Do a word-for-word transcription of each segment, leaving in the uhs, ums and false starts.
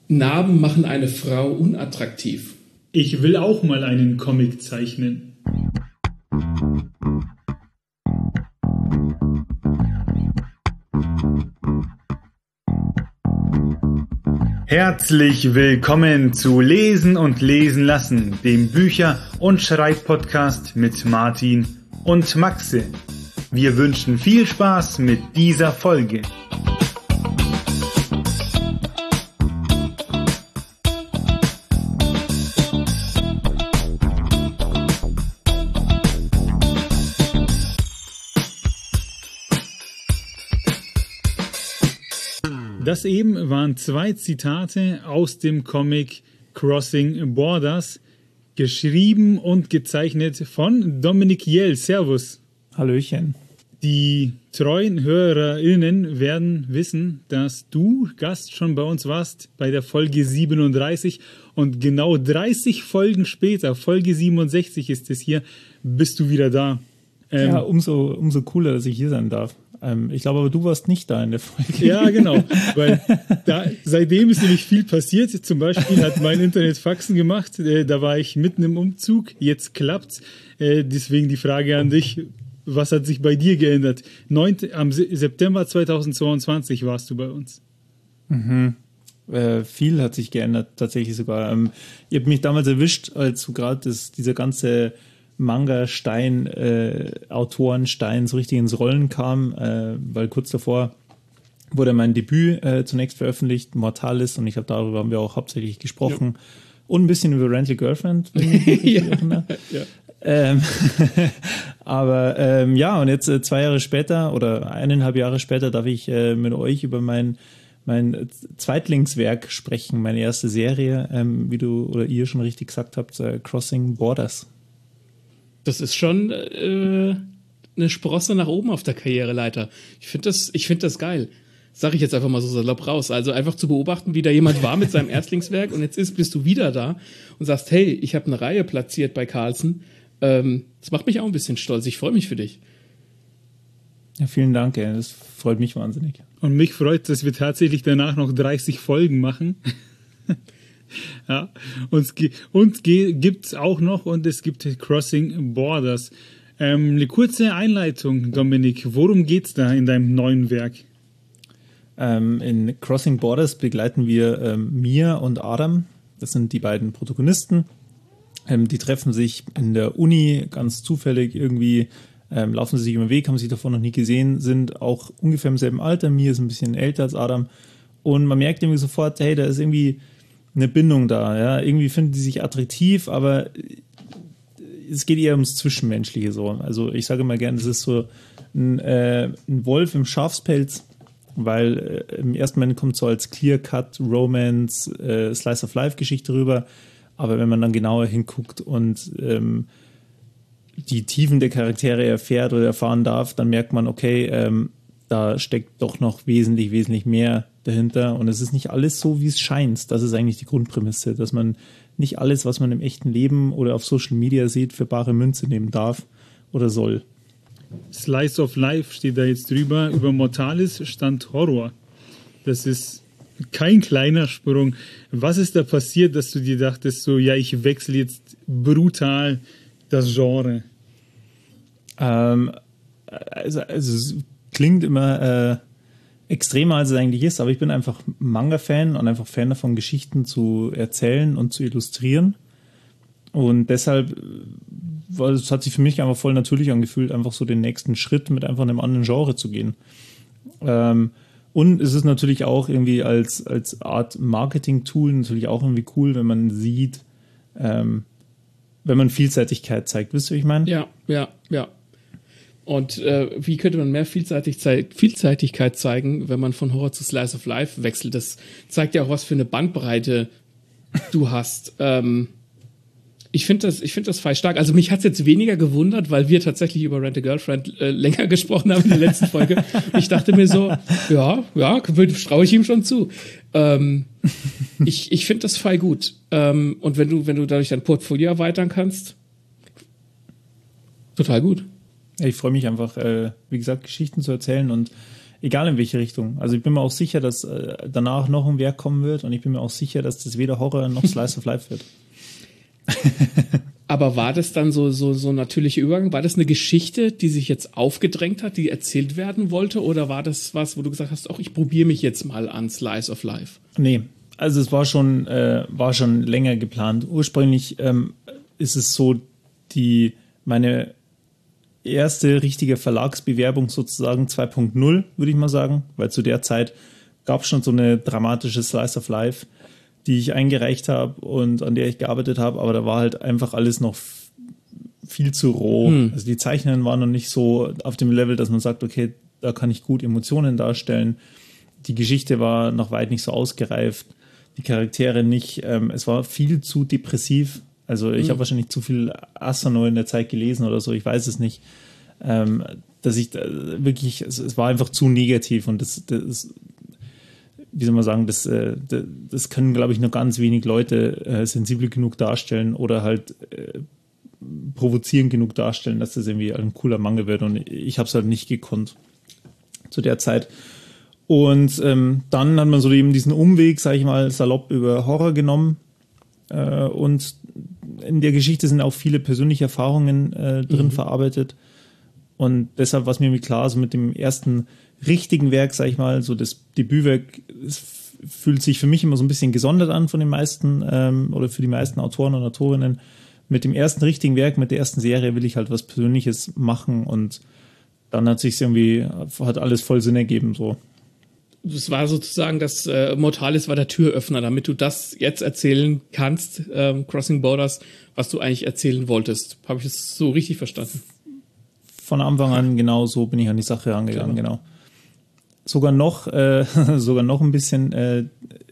Narben machen eine Frau unattraktiv. Ich will auch mal einen Comic zeichnen. Herzlich willkommen zu Lesen und Lesen lassen, dem Bücher- und Schreibpodcast mit Martin und Maxe. Wir wünschen viel Spaß mit dieser Folge. Das eben waren zwei Zitate aus dem Comic Crossing Borders, geschrieben und gezeichnet von Dominik Jell. Servus. Hallöchen. Die treuen HörerInnen werden wissen, dass du Gast schon bei uns warst bei der Folge siebenunddreißig und genau dreißig Folgen später, Folge siebenundsechzig ist es hier, bist du wieder da. Ähm, ja, umso, umso cooler, dass ich hier sein darf. Ähm, ich glaube aber, du warst nicht da in der Folge. Ja, genau, weil da, seitdem ist nämlich viel passiert. Zum Beispiel hat mein Internet Faxen gemacht, äh, da war ich mitten im Umzug, jetzt klappt's. Äh, deswegen die Frage an dich, was hat sich bei dir geändert? neunten Am September zweitausendzweiundzwanzig warst du bei uns. Mhm. Äh, viel hat sich geändert, tatsächlich sogar. Ähm, ihr habt mich damals erwischt, als du gerade dieser ganze Manga-Stein, äh, Autorenstein so richtig ins Rollen kam, äh, weil kurz davor wurde mein Debüt äh, zunächst veröffentlicht, Mortalis, und ich glaube, darüber haben wir auch hauptsächlich gesprochen. Ja. Und ein bisschen über Rental Girlfriend, wenn ich mich ja. erinnere. Ja. Ähm, aber ähm, ja, und jetzt äh, zwei Jahre später oder eineinhalb Jahre später darf ich äh, mit euch über mein, mein Zweitlingswerk sprechen, meine erste Serie, ähm, wie du oder ihr schon richtig gesagt habt, äh, Crossing Borders. Das ist schon äh, eine Sprosse nach oben auf der Karriereleiter. Ich finde das, ich finde das geil. Sag ich jetzt einfach mal so salopp raus. Also einfach zu beobachten, wie da jemand war mit seinem Erstlingswerk und jetzt ist, bist du wieder da und sagst, hey, ich habe eine Reihe platziert bei Carlsen. Ähm, das macht mich auch ein bisschen stolz. Ich freue mich für dich. Ja, vielen Dank, ey. Das freut mich wahnsinnig. Und mich freut, dass wir tatsächlich danach noch dreißig Folgen machen. Ja, und es gibt es auch noch und es gibt Crossing Borders. Ähm, eine kurze Einleitung, Dominik. Worum geht's da in deinem neuen Werk? Ähm, in Crossing Borders begleiten wir ähm, Mia und Adam. Das sind die beiden Protagonisten. Ähm, die treffen sich in der Uni ganz zufällig irgendwie, ähm, laufen sie sich über den Weg, haben sich davor noch nie gesehen, sind auch ungefähr im selben Alter. Mia ist ein bisschen älter als Adam. Und man merkt irgendwie sofort, hey, da ist irgendwie eine Bindung da, ja, irgendwie finden die sich attraktiv, aber es geht eher ums Zwischenmenschliche so. Also ich sage mal gerne, das ist so ein, äh, ein Wolf im Schafspelz, weil äh, im ersten Moment kommt so als Clear-Cut, Romance, äh, Slice-of-Life-Geschichte rüber, aber wenn man dann genauer hinguckt und ähm, die Tiefen der Charaktere erfährt oder erfahren darf, dann merkt man, okay, ähm, da steckt doch noch wesentlich, wesentlich mehr dahinter und es ist nicht alles so, wie es scheint. Das ist eigentlich die Grundprämisse, dass man nicht alles, was man im echten Leben oder auf Social Media sieht, für bare Münze nehmen darf oder soll. Slice of Life steht da jetzt drüber. Über Mortalis stand Horror. Das ist kein kleiner Sprung. Was ist da passiert, dass du dir dachtest, so, ja, ich wechsle jetzt brutal das Genre? Ähm, also, also es klingt immer äh, extremer, als es eigentlich ist, aber ich bin einfach Manga-Fan und einfach Fan davon, Geschichten zu erzählen und zu illustrieren. Und deshalb war, es hat sich für mich einfach voll natürlich angefühlt, einfach so den nächsten Schritt mit einfach einem anderen Genre zu gehen. Ähm, und es ist natürlich auch irgendwie als, als Art Marketing-Tool natürlich auch irgendwie cool, wenn man sieht, ähm, wenn man Vielseitigkeit zeigt. Wisst ihr, wie ich meine? Ja, ja, ja. Und äh, wie könnte man mehr Vielseitigkeit, Vielseitigkeit zeigen, wenn man von Horror zu Slice of Life wechselt? Das zeigt ja auch, was für eine Bandbreite du hast. Ähm, ich finde das, ich finde das voll stark. Also mich hat es jetzt weniger gewundert, weil wir tatsächlich über Rent a Girlfriend äh, länger gesprochen haben in der letzten Folge. Ich dachte mir so, ja, ja, traue ich ihm schon zu. Ähm, ich ich finde das voll gut. Ähm, und wenn du, wenn du dadurch dein Portfolio erweitern kannst, total gut. Ich freue mich einfach, äh, wie gesagt, Geschichten zu erzählen und egal in welche Richtung. Also ich bin mir auch sicher, dass äh, danach noch ein Werk kommen wird und ich bin mir auch sicher, dass das weder Horror noch Slice of Life wird. Aber war das dann so, so, so ein natürlicher Übergang? War das eine Geschichte, die sich jetzt aufgedrängt hat, die erzählt werden wollte? Oder war das was, wo du gesagt hast, auch ich probiere mich jetzt mal an Slice of Life? Nee, also es war schon, äh, war schon länger geplant. Ursprünglich ähm, ist es so, die meine erste richtige Verlagsbewerbung sozusagen zwei Punkt null, würde ich mal sagen, weil zu der Zeit gab es schon so eine dramatische Slice of Life, die ich eingereicht habe und an der ich gearbeitet habe, aber da war halt einfach alles noch f- viel zu roh. Hm. Also die Zeichnungen waren noch nicht so auf dem Level, dass man sagt, okay, da kann ich gut Emotionen darstellen. Die Geschichte war noch weit nicht so ausgereift, die Charaktere nicht. Ähm, es war viel zu depressiv. Also ich hm. habe wahrscheinlich zu viel Asano in der Zeit gelesen oder so, ich weiß es nicht. Ähm, dass ich da wirklich, es, es war einfach zu negativ und das, das wie soll man sagen, das, äh, das können, glaube ich, nur ganz wenig Leute äh, sensibel genug darstellen oder halt äh, provozierend genug darstellen, dass das irgendwie ein cooler Manga wird und ich habe es halt nicht gekonnt zu der Zeit. Und ähm, dann hat man so eben diesen Umweg, sage ich mal, salopp über Horror genommen äh, und in der Geschichte sind auch viele persönliche Erfahrungen äh, drin mhm. verarbeitet und deshalb war es mir irgendwie klar, so mit dem ersten richtigen Werk, sag ich mal, so das Debütwerk, es fühlt sich für mich immer so ein bisschen gesondert an von den meisten ähm, oder für die meisten Autoren und Autorinnen. Mit dem ersten richtigen Werk, mit der ersten Serie will ich halt was Persönliches machen und dann hat sich irgendwie, hat alles voll Sinn ergeben, so. Das war sozusagen, das äh, Mortalis war der Türöffner, damit du das jetzt erzählen kannst, ähm, Crossing Borders, was du eigentlich erzählen wolltest. Habe ich das so richtig verstanden? Von Anfang an genau so bin ich an die Sache angegangen, genau. genau. Sogar noch, äh, sogar noch ein bisschen äh,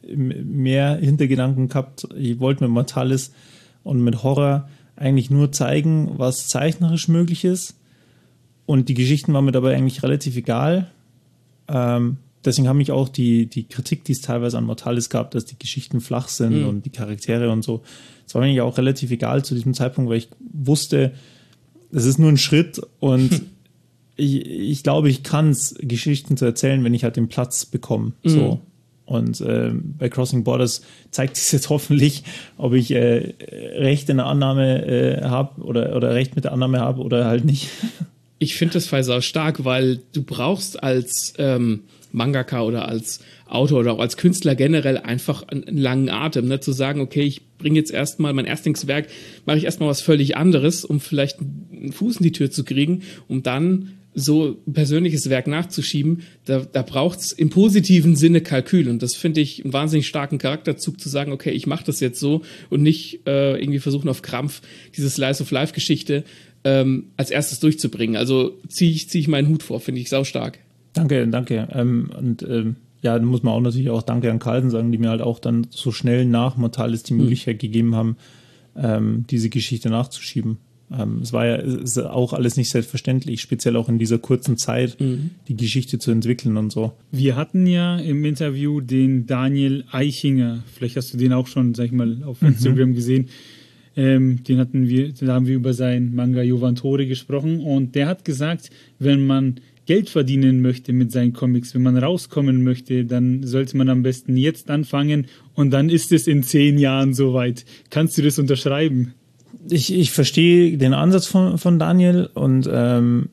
mehr Hintergedanken gehabt. Ich wollte mit Mortalis und mit Horror eigentlich nur zeigen, was zeichnerisch möglich ist. Und die Geschichten waren mir dabei eigentlich relativ egal. Ähm, deswegen haben mich auch die, die Kritik, die es teilweise an Mortalis gab, dass die Geschichten flach sind mhm. und die Charaktere und so. Das war mir eigentlich auch relativ egal zu diesem Zeitpunkt, weil ich wusste, das ist nur ein Schritt und ich, ich glaube, ich kann es, Geschichten zu erzählen, wenn ich halt den Platz bekomme. Mhm. So. Und äh, bei Crossing Borders zeigt es jetzt hoffentlich, ob ich äh, Recht in der Annahme äh, habe oder, oder Recht mit der Annahme habe oder halt nicht. Ich finde das Fall sau stark, weil du brauchst als ähm, Mangaka oder als Autor oder auch als Künstler generell einfach einen, einen langen Atem, ne? Zu sagen, okay, ich bringe jetzt erstmal mein Erstlingswerk, mache ich erstmal was völlig anderes, um vielleicht einen Fuß in die Tür zu kriegen, um dann so ein persönliches Werk nachzuschieben. Da, da braucht es im positiven Sinne Kalkül und das finde ich einen wahnsinnig starken Charakterzug, zu sagen, okay, ich mache das jetzt so und nicht äh, irgendwie versuchen auf Krampf diese Slice-of-Life-Geschichte ähm, als erstes durchzubringen. Also ziehe ich, zieh ich meinen Hut vor, finde ich saustark. Danke, danke. Ähm, und ähm, ja, dann muss man auch natürlich auch Danke an Carlsen sagen, die mir halt auch dann so schnell nach Mortalis die Möglichkeit mhm. gegeben haben, ähm, diese Geschichte nachzuschieben. Ähm, es war ja ist auch alles nicht selbstverständlich, speziell auch in dieser kurzen Zeit, mhm. die Geschichte zu entwickeln und so. Wir hatten ja im Interview den Daniel Eichinger, vielleicht hast du den auch schon, sag ich mal, auf Instagram mhm. gesehen. Ähm, den hatten wir, da haben wir über sein Manga Jovantore gesprochen und der hat gesagt, wenn man Geld verdienen möchte mit seinen Comics, wenn man rauskommen möchte, dann sollte man am besten jetzt anfangen und dann ist es in zehn Jahren soweit. Kannst du das unterschreiben? Ich, ich verstehe den Ansatz von, von Daniel und ähm,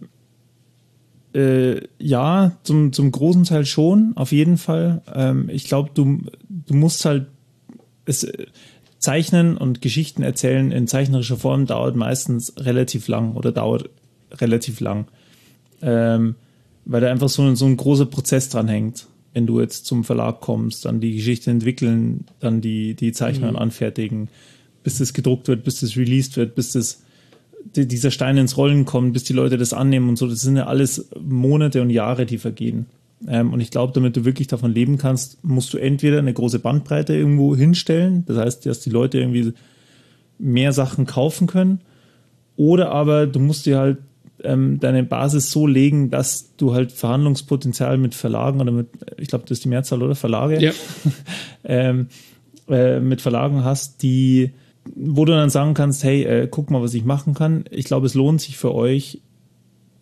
äh, ja, zum, zum großen Teil schon, auf jeden Fall. Ähm, ich glaube, du, du musst halt es, zeichnen und Geschichten erzählen in zeichnerischer Form dauert meistens relativ lang oder dauert relativ lang. Ähm, weil da einfach so, so ein großer Prozess dran hängt. Wenn du jetzt zum Verlag kommst, dann die Geschichte entwickeln, dann die, die Zeichnungen mhm. anfertigen, bis das gedruckt wird, bis das released wird, bis das, die, dieser Stein ins Rollen kommt, bis die Leute das annehmen und so. Das sind ja alles Monate und Jahre, die vergehen. Ähm, und ich glaube, damit du wirklich davon leben kannst, musst du entweder eine große Bandbreite irgendwo hinstellen, das heißt, dass die Leute irgendwie mehr Sachen kaufen können, oder aber du musst dir halt ähm, deine Basis so legen, dass du halt Verhandlungspotenzial mit Verlagen oder mit, ich glaube, das ist die Mehrzahl, oder? Verlage, ja. ähm, äh, mit Verlagen hast, die wo du dann sagen kannst, hey, äh, guck mal, was ich machen kann. Ich glaube, es lohnt sich für euch,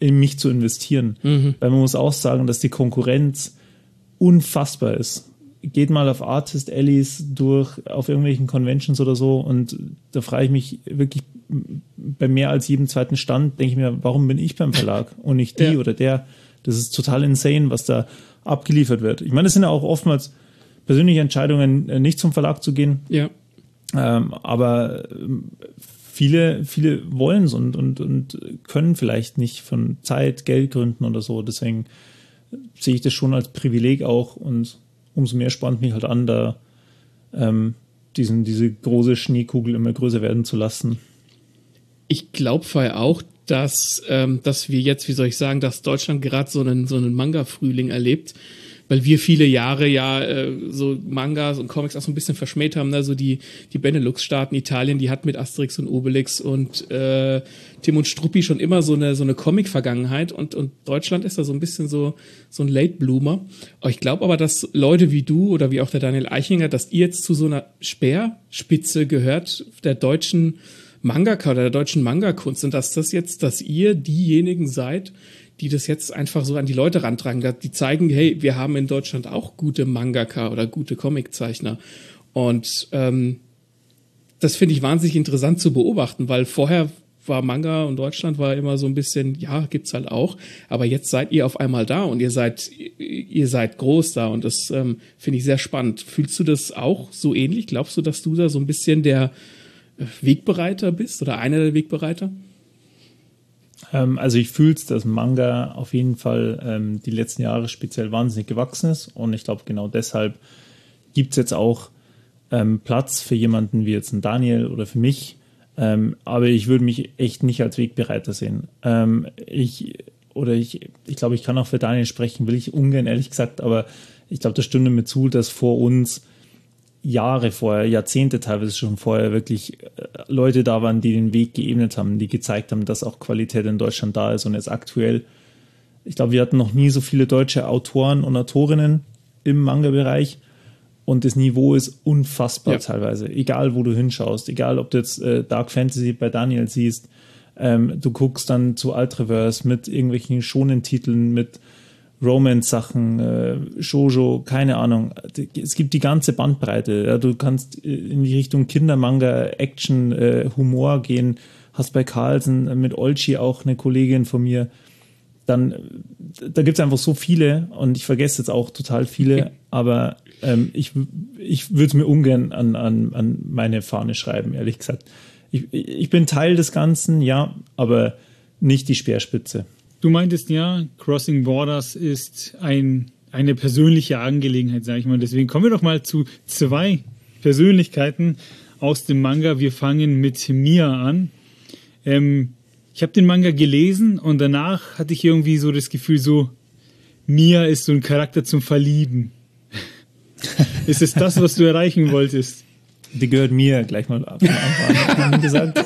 in mich zu investieren. Mhm. Weil man muss auch sagen, dass die Konkurrenz unfassbar ist. Geht mal auf Artist Allies durch, auf irgendwelchen Conventions oder so, und da frage ich mich wirklich, bei mehr als jedem zweiten Stand denke ich mir, warum bin ich beim Verlag und nicht die ja. oder der? Das ist total insane, was da abgeliefert wird. Ich meine, es sind ja auch oftmals persönliche Entscheidungen, nicht zum Verlag zu gehen. Ja. Ähm, aber viele, viele wollen es und, und, und können vielleicht nicht von Zeit, Geldgründen oder so. Deswegen sehe ich das schon als Privileg auch, und umso mehr spannt mich halt an, da ähm, diesen, diese große Schneekugel immer größer werden zu lassen. Ich glaube vorher auch, dass, ähm, dass wir jetzt, wie soll ich sagen, dass Deutschland gerade so einen, so einen Manga-Frühling erlebt, weil wir viele Jahre ja äh, so Mangas und Comics auch so ein bisschen verschmäht haben, ne? So die, die Benelux-Staaten, Italien, die hat mit Asterix und Obelix und äh, Tim und Struppi schon immer so eine so eine Comic-Vergangenheit, und, und Deutschland ist da so ein bisschen so, so ein Late-Bloomer. Ich glaube aber, dass Leute wie du oder wie auch der Daniel Eichinger, dass ihr jetzt zu so einer Speerspitze gehört der deutschen Mangaka oder der deutschen Manga-Kunst, und dass das jetzt, dass ihr diejenigen seid, die das jetzt einfach so an die Leute rantragen, die zeigen, hey, wir haben in Deutschland auch gute Mangaka oder gute Comiczeichner. Und ähm, das finde ich wahnsinnig interessant zu beobachten, weil vorher war Manga und Deutschland war immer so ein bisschen, ja, gibt's halt auch, aber jetzt seid ihr auf einmal da und ihr seid ihr seid groß da, und das ähm, finde ich sehr spannend. Fühlst du das auch so ähnlich? Glaubst du, dass du da so ein bisschen der Wegbereiter bist oder einer der Wegbereiter? Also ich fühle es, dass Manga auf jeden Fall ähm, die letzten Jahre speziell wahnsinnig gewachsen ist, und ich glaube, genau deshalb gibt es jetzt auch ähm, Platz für jemanden wie jetzt ein Daniel oder für mich, ähm, aber ich würde mich echt nicht als Wegbereiter sehen. Ähm, ich oder ich, ich glaube, ich kann auch für Daniel sprechen, will ich ungern, ehrlich gesagt, aber ich glaube, das stimmt mir zu, dass vor uns Jahre vorher, Jahrzehnte teilweise schon vorher wirklich Leute da waren, die den Weg geebnet haben, die gezeigt haben, dass auch Qualität in Deutschland da ist. Und jetzt aktuell, ich glaube, wir hatten noch nie so viele deutsche Autoren und Autorinnen im Manga-Bereich, und das Niveau ist unfassbar ja. teilweise. Egal, wo du hinschaust, egal, ob du jetzt äh, Dark Fantasy bei Daniel siehst, ähm, du guckst dann zu Ultraverse mit irgendwelchen Shonen-Titeln, mit Romance-Sachen, äh, Shoujo, keine Ahnung. Es gibt die ganze Bandbreite. Ja, du kannst in die Richtung Kindermanga, Action, äh, Humor gehen. Hast bei Carlsen mit Olchi auch eine Kollegin von mir. Dann, da gibt es einfach so viele, und ich vergesse jetzt auch total viele, aber ähm, ich, ich würde es mir ungern an, an, an meine Fahne schreiben, ehrlich gesagt. Ich, ich bin Teil des Ganzen, ja, aber nicht die Speerspitze. Du meintest ja, Crossing Borders ist ein, eine persönliche Angelegenheit, sage ich mal. Deswegen kommen wir doch mal zu zwei Persönlichkeiten aus dem Manga. Wir fangen mit Mia an. Ähm, ich habe den Manga gelesen, und danach hatte ich irgendwie so das Gefühl, so Mia ist so ein Charakter zum Verlieben. Ist es das, was du erreichen wolltest? Die gehört mir, gleich mal am Anfang gesagt.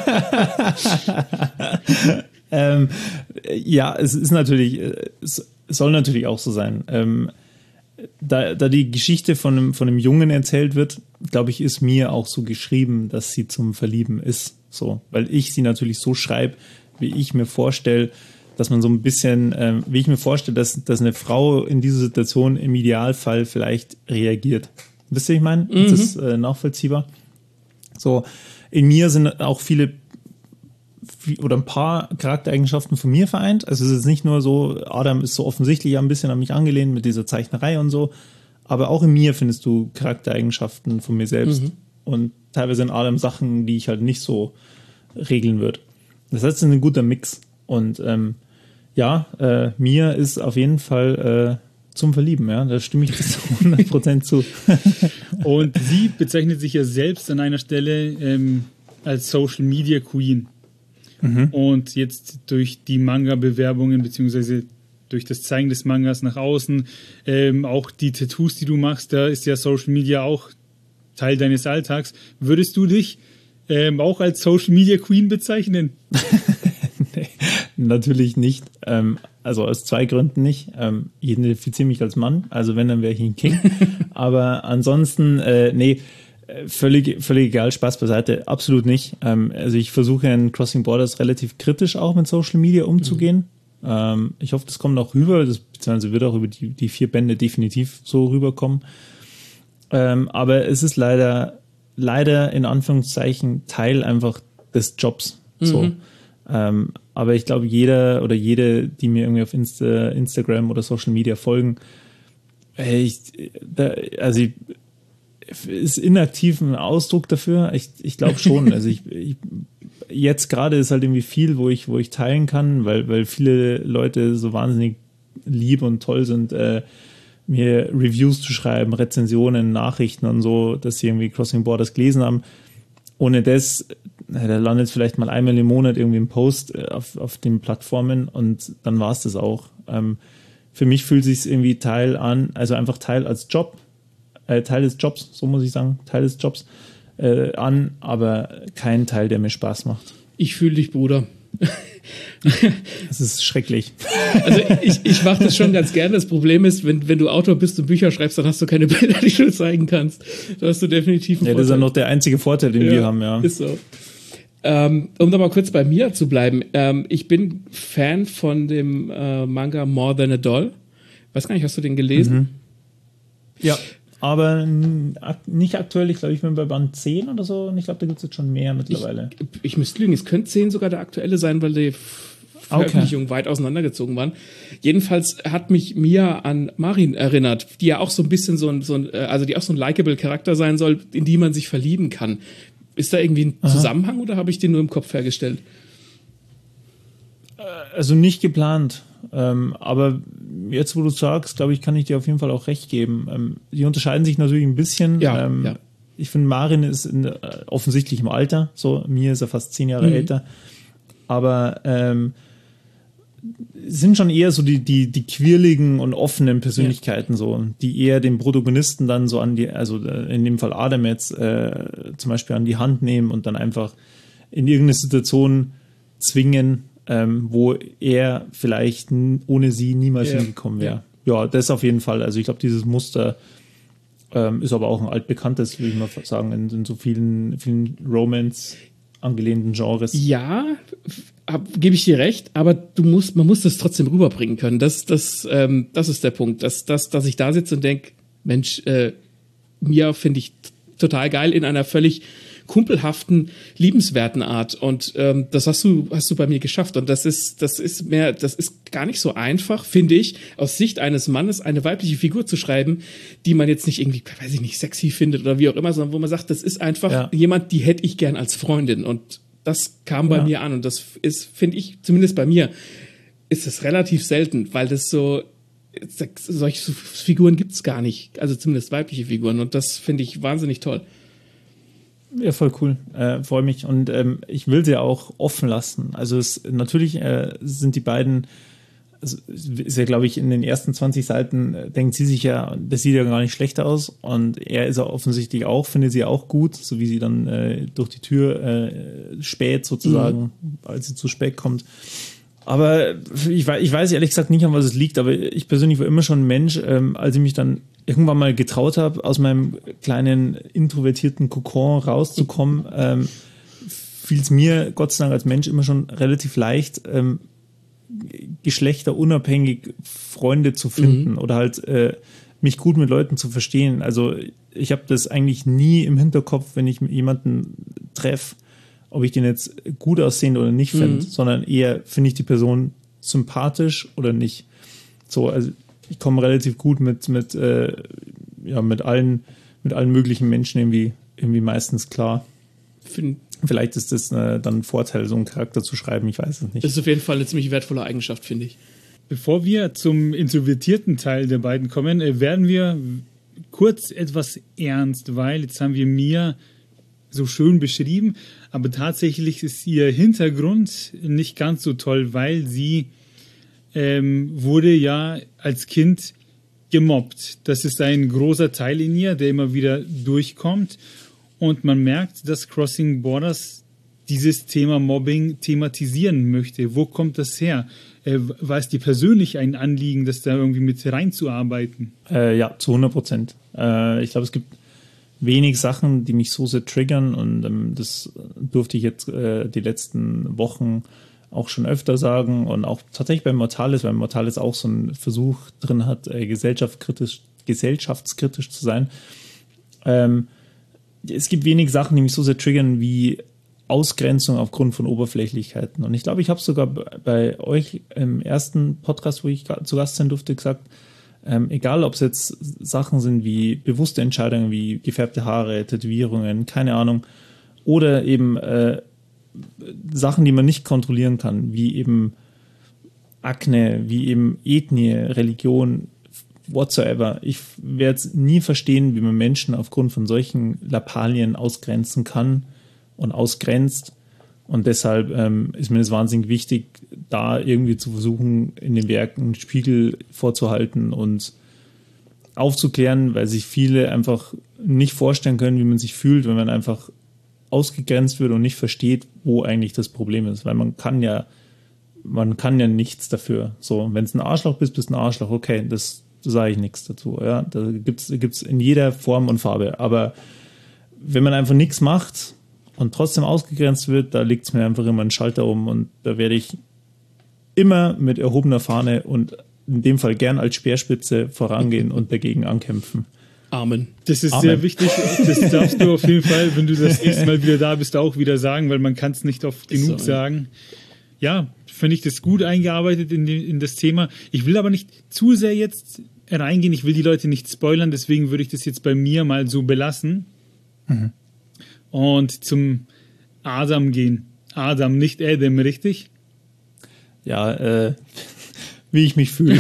Ähm, ja, es ist natürlich, es soll natürlich auch so sein. Ähm, da, da die Geschichte von einem, von einem Jungen erzählt wird, glaube ich, ist mir auch so geschrieben, dass sie zum Verlieben ist. So, weil ich sie natürlich so schreibe, wie ich mir vorstelle, dass man so ein bisschen, ähm, wie ich mir vorstelle, dass, dass eine Frau in dieser Situation im Idealfall vielleicht reagiert. Wisst ihr, ich meine? Mhm. Das ist äh, nachvollziehbar. So, in mir sind auch viele oder ein paar Charaktereigenschaften von mir vereint. Also es ist nicht nur so, Adam ist so offensichtlich ein bisschen an mich angelehnt mit dieser Zeichnerei und so, aber auch in mir findest du Charaktereigenschaften von mir selbst, mhm. und teilweise in Adam Sachen, die ich halt nicht so regeln würde. Das heißt, es ist ein guter Mix, und ähm, ja, äh, mir ist auf jeden Fall äh, zum Verlieben, ja, da stimme ich zu hundert Prozent zu. Und sie bezeichnet sich ja selbst an einer Stelle ähm, als Social Media Queen. Mhm. Und jetzt durch die Manga-Bewerbungen beziehungsweise durch das Zeigen des Mangas nach außen, ähm, auch die Tattoos, die du machst, da ist ja Social Media auch Teil deines Alltags. Würdest du dich ähm, auch als Social Media Queen bezeichnen? Nee, natürlich nicht. Ähm, also aus zwei Gründen nicht. Ähm, ich identifiziere mich als Mann, also wenn, dann wäre ich ein King. Aber ansonsten, äh, nee, Völlig, völlig egal, Spaß beiseite, absolut nicht. Ähm, also ich versuche in Crossing Borders relativ kritisch auch mit Social Media umzugehen. Ähm, ich hoffe, das kommt auch rüber, das, beziehungsweise wird auch über die, die vier Bände definitiv so rüberkommen. Ähm, aber es ist leider, leider in Anführungszeichen Teil einfach des Jobs. Mhm. So. Ähm, aber ich glaube, jeder oder jede, die mir irgendwie auf Insta, Instagram oder Social Media folgen, ich, da, also ich, ist inaktiv ein Ausdruck dafür? Ich, ich glaube schon. Also ich, ich jetzt gerade ist halt irgendwie viel, wo ich, wo ich teilen kann, weil, weil viele Leute so wahnsinnig lieb und toll sind, äh, mir Reviews zu schreiben, Rezensionen, Nachrichten und so, dass sie irgendwie Crossing Borders gelesen haben. Ohne das, da landet vielleicht mal einmal im Monat irgendwie ein Post auf, auf den Plattformen und dann war es das auch. Ähm, für mich fühlt sich irgendwie Teil an, also einfach Teil als Job, äh, Teil des Jobs, so muss ich sagen, Teil des Jobs äh, an, aber kein Teil, der mir Spaß macht. Ich fühle dich, Bruder. Das ist schrecklich. Also ich, ich mache das schon ganz gerne. Das Problem ist, wenn, wenn du Autor bist und Bücher schreibst, dann hast du keine Bilder, die du zeigen kannst. Da hast du definitiv einen Ja, das Vorteil. ist ja noch der einzige Vorteil, den ja, wir haben, ja. Ist so. Ähm, um nochmal kurz bei mir zu bleiben. Ähm, ich bin Fan von dem äh, Manga More Than a Doll. Weiß gar nicht, hast du den gelesen? Mhm. Ja, aber nicht aktuell. Ich glaube, ich bin bei Band zehn oder so und ich glaube, da gibt es jetzt schon mehr mittlerweile. Ich, ich müsste lügen, es könnte zehn sogar der aktuelle sein, weil die Veröffentlichungen okay. weit auseinandergezogen waren. Jedenfalls hat mich Mia an Marin erinnert, die ja auch so ein bisschen so ein, so ein also die auch so ein likable Charakter sein soll, in die man sich verlieben kann. Ist da irgendwie ein Aha. Zusammenhang oder habe ich den nur im Kopf hergestellt? Also nicht geplant. Ähm, aber jetzt, wo du sagst, glaube ich, kann ich dir auf jeden Fall auch recht geben. Ähm, die unterscheiden sich natürlich ein bisschen. Ja, ähm, ja. Ich finde, Marin ist in, äh, offensichtlich im Alter. So, mir ist er fast zehn Jahre mhm. älter. Aber ähm, sind schon eher so die, die, die quirligen und offenen Persönlichkeiten, ja. so, die eher den Protagonisten dann so an die, also in dem Fall Adam jetzt äh, zum Beispiel an die Hand nehmen und dann einfach in irgendeine Situation zwingen, ähm, wo er vielleicht n- ohne sie niemals ja. hingekommen wäre. Ja. ja, das auf jeden Fall. Also ich glaube, dieses Muster ähm, ist aber auch ein altbekanntes, würde ich mal sagen, in, in so vielen, vielen Romance angelehnten Genres. Ja, gebe ich dir recht, aber du musst, man muss das trotzdem rüberbringen können. Das, das, ähm, das ist der Punkt, dass, dass, dass ich da sitze und denke, Mensch, äh, Mia finde ich t- total geil in einer völlig kumpelhaften, liebenswerten Art. Und ähm, das hast du, hast du bei mir geschafft. Und das ist, das ist mehr, das ist gar nicht so einfach, finde ich, aus Sicht eines Mannes eine weibliche Figur zu schreiben, die man jetzt nicht irgendwie, weiß ich nicht, sexy findet oder wie auch immer, sondern wo man sagt, das ist einfach ja. jemand, die hätte ich gern als Freundin. Und das kam bei ja. mir an. Und das ist, finde ich, zumindest bei mir, ist es relativ selten, weil das so, solche Figuren gibt es gar nicht. Also zumindest weibliche Figuren. Und das finde ich wahnsinnig toll. Ja, voll cool. Äh, freue mich. Und ähm, ich will sie auch offen lassen. Also es, natürlich äh, sind die beiden, also ist ja, glaube ich, in den ersten zwanzig Seiten äh, denkt sie sich ja, das sieht ja gar nicht schlecht aus. Und er ist ja offensichtlich auch, findet sie auch gut, so wie sie dann äh, durch die Tür äh, späht sozusagen, mhm. als sie zu spät kommt. Aber ich weiß, ich weiß ehrlich gesagt nicht, an was es liegt, aber ich persönlich war immer schon ein Mensch, ähm, als ich mich dann irgendwann mal getraut habe, aus meinem kleinen introvertierten Kokon rauszukommen, ähm, fiel es mir Gott sei Dank als Mensch immer schon relativ leicht, ähm, geschlechterunabhängig Freunde zu finden mhm. oder halt äh, mich gut mit Leuten zu verstehen. Also ich habe das eigentlich nie im Hinterkopf, wenn ich jemanden treffe, ob ich den jetzt gut aussehend oder nicht finde, mhm. sondern eher finde ich die Person sympathisch oder nicht. So, also ich komme relativ gut mit mit äh, ja mit allen mit allen möglichen Menschen irgendwie irgendwie meistens klar. Find, Vielleicht ist das äh, dann ein Vorteil, so einen Charakter zu schreiben. Ich weiß es nicht. Das ist auf jeden Fall eine ziemlich wertvolle Eigenschaft, finde ich. Bevor wir zum introvertierten Teil der beiden kommen, äh, werden wir kurz etwas ernst, weil jetzt haben wir Mia so schön beschrieben, aber tatsächlich ist ihr Hintergrund nicht ganz so toll, weil sie ähm, wurde ja als Kind gemobbt. Das ist ein großer Teil in ihr, der immer wieder durchkommt. Und man merkt, dass Crossing Borders dieses Thema Mobbing thematisieren möchte. Wo kommt das her? Äh, war es dir persönlich ein Anliegen, das da irgendwie mit reinzuarbeiten? Äh, ja, zu hundert Prozent. Äh, ich glaube, es gibt wenig Sachen, die mich so sehr triggern und ähm, das durfte ich jetzt äh, die letzten Wochen auch schon öfter sagen und auch tatsächlich bei Mortalis, weil Mortalis auch so einen Versuch drin hat, äh, gesellschaftskritisch, gesellschaftskritisch zu sein. Ähm, es gibt wenig Sachen, die mich so sehr triggern wie Ausgrenzung aufgrund von Oberflächlichkeiten. Und ich glaube, ich habe sogar bei euch im ersten Podcast, wo ich zu Gast sein durfte, gesagt, ähm, egal ob es jetzt Sachen sind wie bewusste Entscheidungen, wie gefärbte Haare, Tätowierungen, keine Ahnung, oder eben äh, Sachen, die man nicht kontrollieren kann, wie eben Akne, wie eben Ethnie, Religion, whatsoever. Ich werde es nie verstehen, wie man Menschen aufgrund von solchen Lappalien ausgrenzen kann und ausgrenzt. Und deshalb ähm, ist mir das wahnsinnig wichtig, da irgendwie zu versuchen, in den Werken einen Spiegel vorzuhalten und aufzuklären, weil sich viele einfach nicht vorstellen können, wie man sich fühlt, wenn man einfach ausgegrenzt wird und nicht versteht, wo eigentlich das Problem ist. Weil man kann ja, man kann ja nichts dafür. So, wenn es ein Arschloch bist, bist du ein Arschloch. Okay, das, da sage ich nichts dazu. Ja, da gibt's, gibt's in jeder Form und Farbe. Aber wenn man einfach nichts macht und trotzdem ausgegrenzt wird, da liegt es mir einfach immer ein Schalter um und da werde ich immer mit erhobener Fahne und in dem Fall gern als Speerspitze vorangehen und dagegen ankämpfen. Amen. Das ist Amen. Sehr wichtig. Das darfst du auf jeden Fall, wenn du das nächste Mal wieder da bist, auch wieder sagen, weil man kann es nicht oft genug so. sagen. Ja, finde ich das gut eingearbeitet in, die, in das Thema. Ich will aber nicht zu sehr jetzt reingehen. Ich will die Leute nicht spoilern, deswegen würde ich das jetzt bei mir mal so belassen. Mhm. Und zum Adam gehen. Adam, nicht Adam, richtig? Ja, äh, wie ich mich fühle.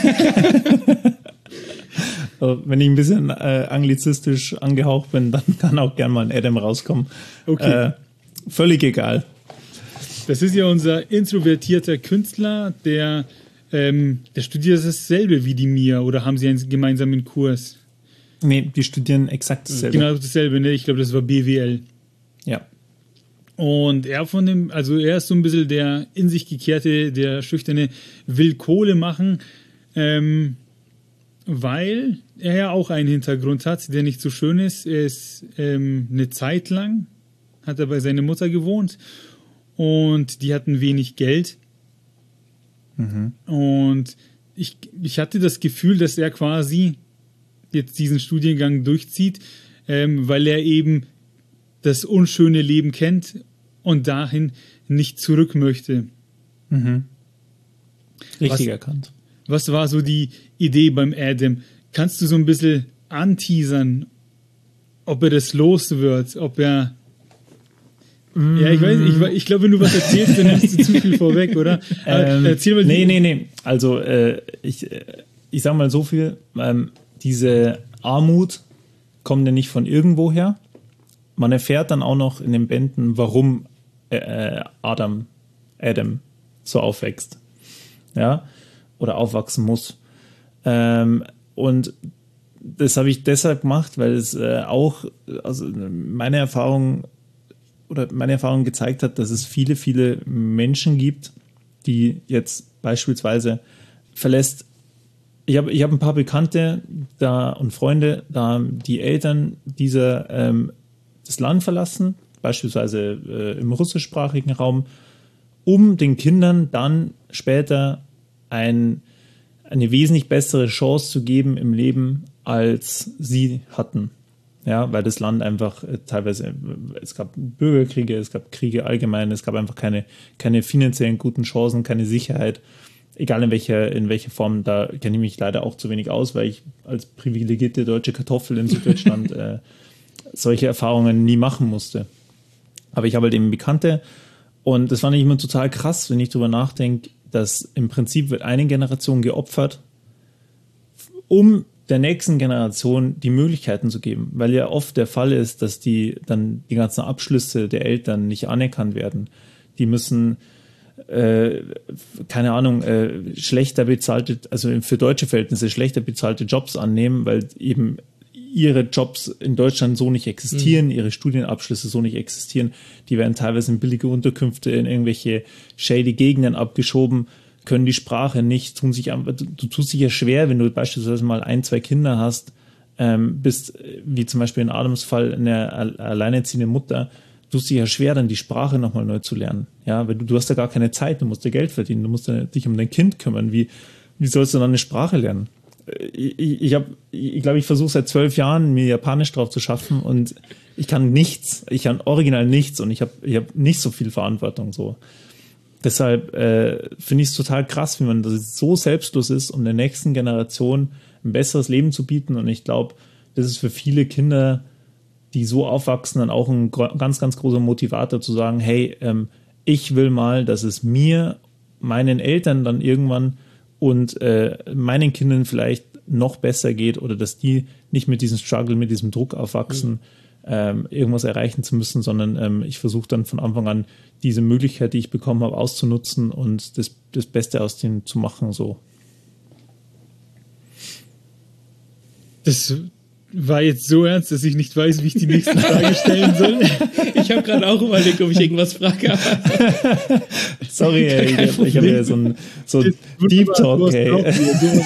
Wenn ich ein bisschen äh, anglizistisch angehaucht bin, dann kann auch gern mal ein Adam rauskommen. Okay. Äh, völlig egal. Das ist ja unser introvertierter Künstler, der, ähm, der studiert dasselbe wie die Mia, oder haben sie einen gemeinsamen Kurs? Nee, die studieren exakt dasselbe. Genau dasselbe, ne? Ich glaube, das war B W L. Ja. Und er von dem, also er ist so ein bisschen der in sich gekehrte, der schüchterne, will Kohle machen, ähm, weil er ja auch einen Hintergrund hat, der nicht so schön ist. Er ist ähm, eine Zeit lang, hat er bei seiner Mutter gewohnt und die hatten wenig Geld. Mhm. Und ich, ich hatte das Gefühl, dass er quasi jetzt diesen Studiengang durchzieht, ähm, weil er eben das unschöne Leben kennt und dahin nicht zurück möchte. Mhm. Richtig was, erkannt. Was war so die Idee beim Adam? Kannst du so ein bisschen anteasern, ob er das los wird, ob er... Mm. Ja, ich weiß, ich, ich glaube, wenn du was erzählst, dann nimmst du zu viel vorweg, oder? Ähm, Erzähl mal. Nee, nee, nee. Also, äh, ich, ich sag mal so viel, ähm, diese Armut kommt ja nicht von irgendwoher. Man erfährt dann auch noch in den Bänden, warum äh, Adam, Adam so aufwächst. Ja, oder aufwachsen muss. Ähm, und das habe ich deshalb gemacht, weil es äh, auch, also meine Erfahrung oder meine Erfahrung gezeigt hat, dass es viele, viele Menschen gibt, die jetzt beispielsweise verlässt. Ich habe ich hab ein paar Bekannte da und Freunde, da haben die Eltern dieser ähm, das Land verlassen, beispielsweise äh, im russischsprachigen Raum, um den Kindern dann später ein, eine wesentlich bessere Chance zu geben im Leben, als sie hatten. Ja, weil das Land einfach äh, teilweise, es gab Bürgerkriege, es gab Kriege allgemein, es gab einfach keine, keine finanziellen guten Chancen, keine Sicherheit, egal in welcher, in welcher Form. Da kenne ich mich leider auch zu wenig aus, weil ich als privilegierte deutsche Kartoffel in Süddeutschland äh, solche Erfahrungen nie machen musste. Aber ich habe halt eben Bekannte und das fand ich immer total krass, wenn ich drüber nachdenke, dass im Prinzip wird eine Generation geopfert, um der nächsten Generation die Möglichkeiten zu geben, weil ja oft der Fall ist, dass die dann die ganzen Abschlüsse der Eltern nicht anerkannt werden. Die müssen äh, keine Ahnung, äh, schlechter bezahlte, also für deutsche Verhältnisse schlechter bezahlte Jobs annehmen, weil eben ihre Jobs in Deutschland so nicht existieren, mhm. ihre Studienabschlüsse so nicht existieren. Die werden teilweise in billige Unterkünfte in irgendwelche shady Gegenden abgeschoben, können die Sprache nicht, tun sich, du, du tust dich ja schwer, wenn du beispielsweise mal ein, zwei Kinder hast, ähm, bist, wie zum Beispiel in Adams Fall, eine alleinerziehende Mutter, tust dich ja schwer, dann die Sprache nochmal neu zu lernen. Ja, weil du, du hast ja gar keine Zeit, du musst ja Geld verdienen, du musst ja dich um dein Kind kümmern. Wie, wie sollst du dann eine Sprache lernen? Ich, ich, ich glaube, ich, glaub, ich versuche seit zwölf Jahren, mir Japanisch drauf zu schaffen und ich kann nichts. Ich kann original nichts und ich habe ich hab nicht so viel Verantwortung. So. Deshalb äh, finde ich es total krass, wie man so selbstlos ist, um der nächsten Generation ein besseres Leben zu bieten. Und ich glaube, das ist für viele Kinder, die so aufwachsen, dann auch ein ganz, ganz großer Motivator zu sagen, hey, ähm, ich will mal, dass es mir, meinen Eltern dann irgendwann und äh, meinen Kindern vielleicht noch besser geht oder dass die nicht mit diesem Struggle, mit diesem Druck aufwachsen, mhm. ähm, irgendwas erreichen zu müssen, sondern ähm, ich versuche dann von Anfang an diese Möglichkeit, die ich bekommen habe, auszunutzen und das, das Beste aus denen zu machen. So. Das war jetzt so ernst, dass ich nicht weiß, wie ich die nächste Frage stellen soll. Ich habe gerade auch überlegt, ob ich irgendwas frage. Sorry, ey, ich, ich habe ja so ein so Deep Talk, ey.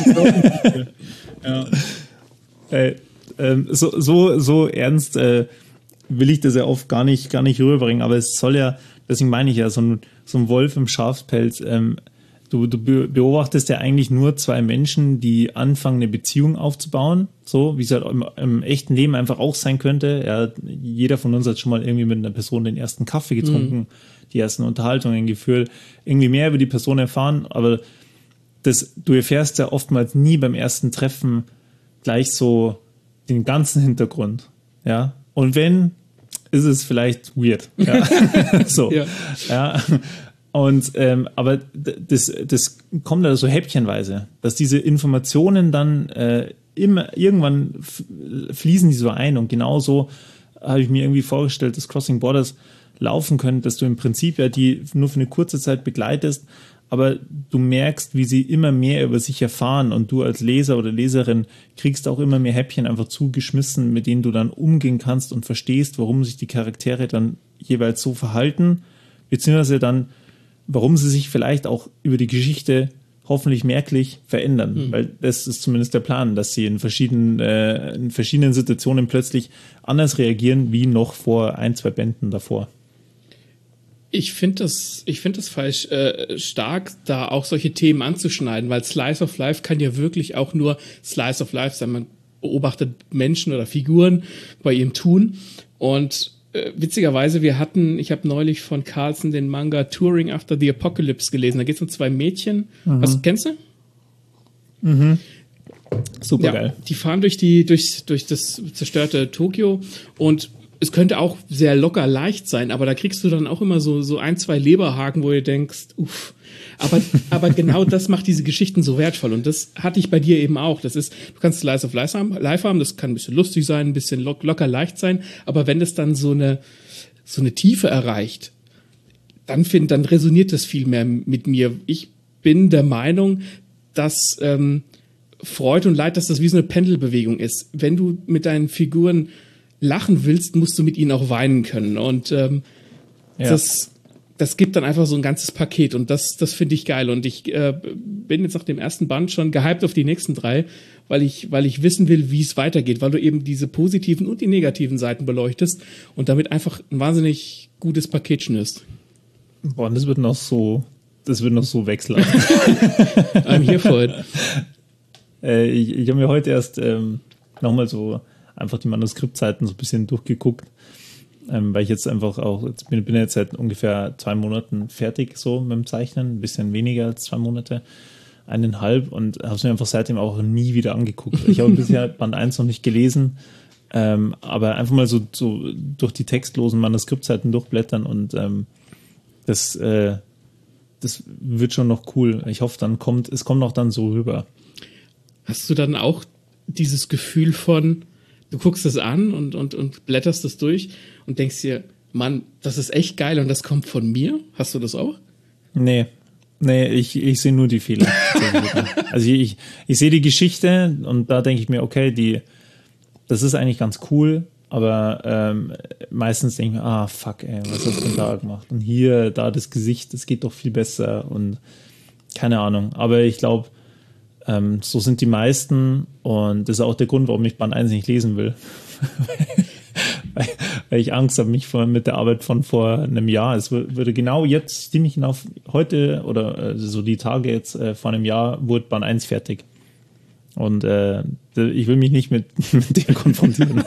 Ja. Äh, ähm, so, so, so ernst äh, will ich das ja oft gar nicht, gar nicht rüberbringen, aber es soll ja, deswegen meine ich ja, so ein, so ein Wolf im Schafspelz, ähm, Du, du beobachtest ja eigentlich nur zwei Menschen, die anfangen, eine Beziehung aufzubauen, so wie es halt im, im echten Leben einfach auch sein könnte. Ja, jeder von uns hat schon mal irgendwie mit einer Person den ersten Kaffee getrunken, mhm. die ersten Unterhaltungen geführt, irgendwie mehr über die Person erfahren, aber das, du erfährst ja oftmals nie beim ersten Treffen gleich so den ganzen Hintergrund. Ja, und wenn, ist es vielleicht weird. Ja, so. Ja. ja. Und ähm, aber das, das kommt da so häppchenweise, dass diese Informationen dann äh, immer irgendwann fließen die so ein und genauso habe ich mir irgendwie vorgestellt, dass Crossing Borders laufen können, dass du im Prinzip ja die nur für eine kurze Zeit begleitest, aber du merkst, wie sie immer mehr über sich erfahren und du als Leser oder Leserin kriegst auch immer mehr Häppchen einfach zugeschmissen, mit denen du dann umgehen kannst und verstehst, warum sich die Charaktere dann jeweils so verhalten, beziehungsweise dann warum sie sich vielleicht auch über die Geschichte hoffentlich merklich verändern. Mhm. Weil das ist zumindest der Plan, dass sie in verschiedenen, äh, in verschiedenen Situationen plötzlich anders reagieren, wie noch vor ein, zwei Bänden davor. Ich finde das, ich finde das falsch äh, stark, da auch solche Themen anzuschneiden, weil Slice of Life kann ja wirklich auch nur Slice of Life sein. Man beobachtet Menschen oder Figuren bei ihrem Tun und witzigerweise, wir hatten, ich habe neulich von Carlsen den Manga Touring After the Apocalypse gelesen. Da geht es um zwei Mädchen. Mhm. Was, kennst du? Mhm. Super ja, geil. Die fahren durch, die, durch, durch das zerstörte Tokio und es könnte auch sehr locker leicht sein, aber da kriegst du dann auch immer so, so ein, zwei Leberhaken, wo du denkst, uff. Aber, aber genau das macht diese Geschichten so wertvoll und das hatte ich bei dir eben auch. Das ist, du kannst Slice of Life haben, das kann ein bisschen lustig sein, ein bisschen lock, locker leicht sein, aber wenn es dann so eine, so eine Tiefe erreicht, dann find, dann resoniert das viel mehr mit mir. Ich bin der Meinung, dass ähm, Freude und Leid, dass das wie so eine Pendelbewegung ist. Wenn du mit deinen Figuren lachen willst, musst du mit ihnen auch weinen können und ähm, ja. das Das gibt dann einfach so ein ganzes Paket und das, das finde ich geil. Und ich äh, bin jetzt nach dem ersten Band schon gehypt auf die nächsten drei, weil ich, weil ich wissen will, wie es weitergeht, weil du eben diese positiven und die negativen Seiten beleuchtest und damit einfach ein wahnsinnig gutes Paket schnürst. Boah, das wird noch so, das wird noch so wechselhaft. I'm here for it. Äh, ich ich habe mir heute erst ähm, nochmal so einfach die Manuskriptseiten so ein bisschen durchgeguckt. Ähm, weil ich jetzt einfach auch, jetzt bin, bin jetzt seit ungefähr zwei Monaten fertig so mit dem Zeichnen, ein bisschen weniger als zwei Monate, eineinhalb und habe es mir einfach seitdem auch nie wieder angeguckt. Ich habe bisher Band eins noch nicht gelesen, ähm, aber einfach mal so, so durch die textlosen Manuskriptseiten durchblättern und ähm, das, äh, das wird schon noch cool. Ich hoffe, dann kommt, es kommt auch dann so rüber. Hast du dann auch dieses Gefühl von, du guckst es an und, und, und blätterst es durch und denkst dir, Mann, das ist echt geil und das kommt von mir? Hast du das auch? Nee, nee, ich, ich sehe nur die Fehler. Also ich, ich sehe die Geschichte und da denke ich mir, okay, die, das ist eigentlich ganz cool, aber ähm, meistens denke ich mir, ah, fuck, ey, was hast du denn da gemacht? Und hier, da das Gesicht, das geht doch viel besser und keine Ahnung. Aber ich glaube, ähm, so sind die meisten und das ist auch der Grund, warum ich Band eins nicht lesen will. weil, weil ich Angst habe, mich vor, mit der Arbeit von vor einem Jahr. Es würde genau jetzt, ziemlich genau heute oder äh, so die Tage jetzt äh, vor einem Jahr wurde Band eins fertig. Und äh, ich will mich nicht mit, mit dem konfrontieren.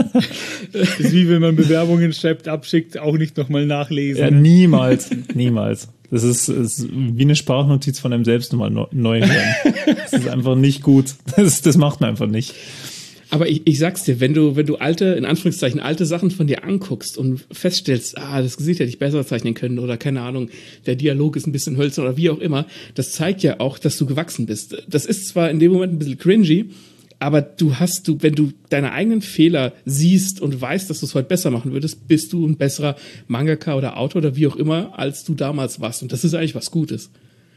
Das ist wie wenn man Bewerbungen schreibt, abschickt, auch nicht nochmal nachlesen. Ja, niemals, niemals. Das ist, ist wie eine Sprachnotiz von einem selbst nochmal neu hören. Das ist einfach nicht gut. Das, das macht man einfach nicht. Aber ich, ich sag's dir, wenn du, wenn du alte, in Anführungszeichen, alte Sachen von dir anguckst und feststellst, ah, das Gesicht hätte ich besser zeichnen können oder keine Ahnung, der Dialog ist ein bisschen hölzern oder wie auch immer, das zeigt ja auch, dass du gewachsen bist. Das ist zwar in dem Moment ein bisschen cringy, aber du hast, du, wenn du deine eigenen Fehler siehst und weißt, dass du es heute besser machen würdest, bist du ein besserer Mangaka oder Autor oder wie auch immer, als du damals warst. Und das ist eigentlich was Gutes.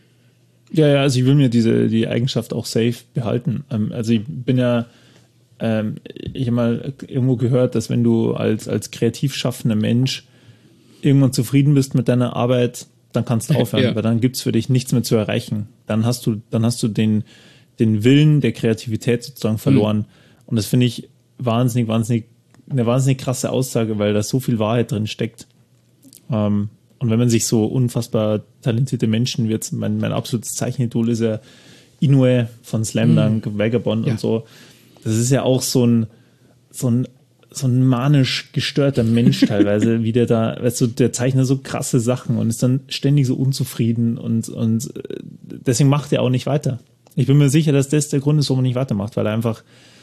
Ja, ja, also ich will mir diese, die Eigenschaft auch safe behalten. Also ich bin ja, Ähm, ich habe mal irgendwo gehört, dass wenn du als, als kreativ schaffender Mensch irgendwann zufrieden bist mit deiner Arbeit, dann kannst du aufhören, ja. Weil dann gibt es für dich nichts mehr zu erreichen. Dann hast du, dann hast du den, den Willen der Kreativität sozusagen verloren. Mhm. Und das finde ich wahnsinnig, wahnsinnig, eine wahnsinnig krasse Aussage, weil da so viel Wahrheit drin steckt. Ähm, und wenn man sich so unfassbar talentierte Menschen wird, mein, mein absolutes Zeichenidol ist ja Inoue von Slam Dunk, mhm. Vagabond ja. und so. Das ist ja auch so ein, so ein, so ein manisch gestörter Mensch teilweise, wie der da, weißt du, der zeichnet so krasse Sachen und ist dann ständig so unzufrieden und, und deswegen macht er auch nicht weiter. Ich bin mir sicher, dass das der Grund ist, warum er nicht weitermacht, weil er einfach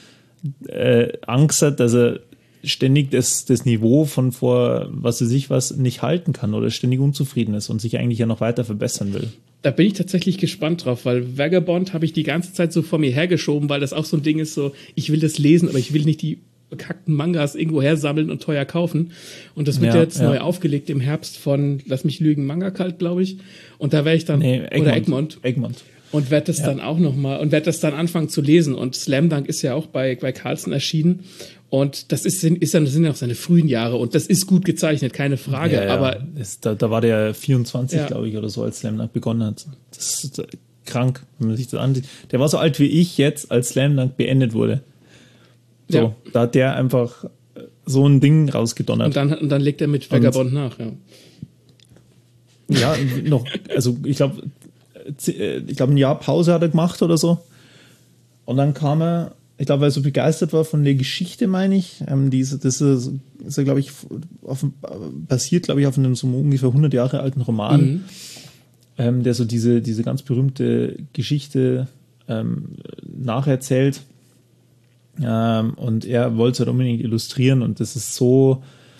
äh, Angst hat, dass er ständig das, das Niveau von vor, was weiß ich was, nicht halten kann oder ständig unzufrieden ist und sich eigentlich ja noch weiter verbessern will. Da bin ich tatsächlich gespannt drauf, weil Vagabond habe ich die ganze Zeit so vor mir hergeschoben, weil das auch so ein Ding ist, so, ich will das lesen, aber ich will nicht die bekackten Mangas irgendwo hersammeln und teuer kaufen. Und das wird ja, jetzt ja. neu aufgelegt im Herbst von, lass mich lügen, Manga Cult, glaube ich. Und da werde ich dann, nee, Egmont. oder Egmont. Egmont. Und werde das ja. dann auch nochmal, und werde das dann anfangen zu lesen. Und Slam Dunk ist ja auch bei, bei Carlsen erschienen. Und das ist, ist dann, das sind ja auch seine frühen Jahre. Und das ist gut gezeichnet, keine Frage. Ja, ja. Aber das, da, da war der vierundzwanzig, ja. glaube ich, oder so, als Slam Dunk begonnen hat. Das ist krank, wenn man sich das ansieht. Der war so alt wie ich jetzt, als Slam Dunk beendet wurde. So, ja. Da hat der einfach so ein Ding rausgedonnert. Und dann, und dann legt er mit Vagabond nach, ja. Ja, noch, also ich glaube, ich glaube, ein Jahr Pause hat er gemacht oder so. Und dann kam er, ich glaube, weil er so begeistert war von der Geschichte, meine ich. Ähm, diese, das ist, ist glaube ich, auf, basiert, glaube ich, auf einem so ungefähr hundert Jahre alten Roman, mhm. ähm, der so diese, diese ganz berühmte Geschichte ähm, nacherzählt. Ähm, und er wollte es halt unbedingt illustrieren und das ist so,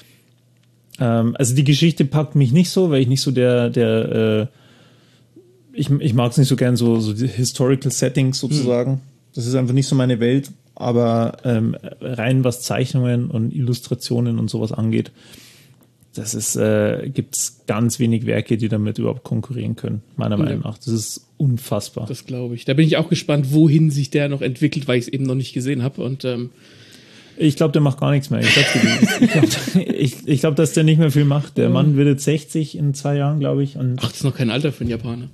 ähm, also die Geschichte packt mich nicht so, weil ich nicht so der, der, äh, ich, ich mag es nicht so gern, so, so die Historical Settings sozusagen. Mhm. Das ist einfach nicht so meine Welt, aber ähm, rein was Zeichnungen und Illustrationen und sowas angeht, das ist, äh, gibt es ganz wenig Werke, die damit überhaupt konkurrieren können, meiner Meinung nach. Das ist unfassbar. Das glaube ich. Da bin ich auch gespannt, wohin sich der noch entwickelt, weil ich es eben noch nicht gesehen habe. Und ähm ich glaube, der macht gar nichts mehr. Ich glaube, ich, ich glaub, dass der nicht mehr viel macht. Der Mann wird jetzt sechzig in zwei Jahren, glaube ich. Und ach, das ist noch kein Alter für einen Japaner.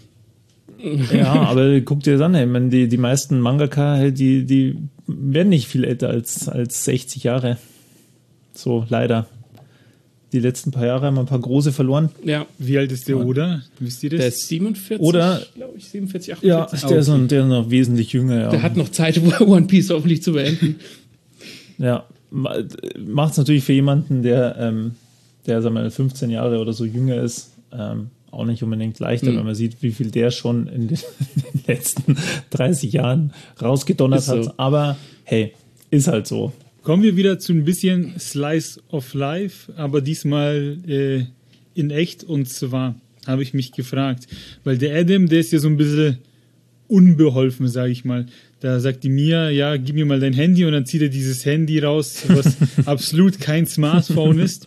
Ja, aber guck dir das an, ey. Ich meine, die, die meisten Mangaka, die, die werden nicht viel älter als, als sechzig Jahre. So, leider. Die letzten paar Jahre haben wir ein paar große verloren. Ja. Wie alt ist der Oda? Wisst ihr das? Der ist siebenundvierzig, Oder, glaube ich, siebenundvierzig, achtundvierzig. Ja, der ist, noch, der ist noch wesentlich jünger. Ja. Der hat noch Zeit, One Piece hoffentlich zu beenden. Ja, macht es natürlich für jemanden, der, ähm, der sagen wir mal, fünfzehn Jahre oder so jünger ist, ähm, auch nicht unbedingt leichter, mhm. wenn man sieht, wie viel der schon in den, in den letzten dreißig Jahren rausgedonnert so. hat. Aber hey, ist halt so. Kommen wir wieder zu ein bisschen Slice of Life, aber diesmal äh, in echt. Und zwar habe ich mich gefragt, weil der Adam, der ist ja so ein bisschen unbeholfen, sage ich mal. Da sagt die Mia, ja, gib mir mal dein Handy, und dann zieht er dieses Handy raus, was absolut kein Smartphone ist.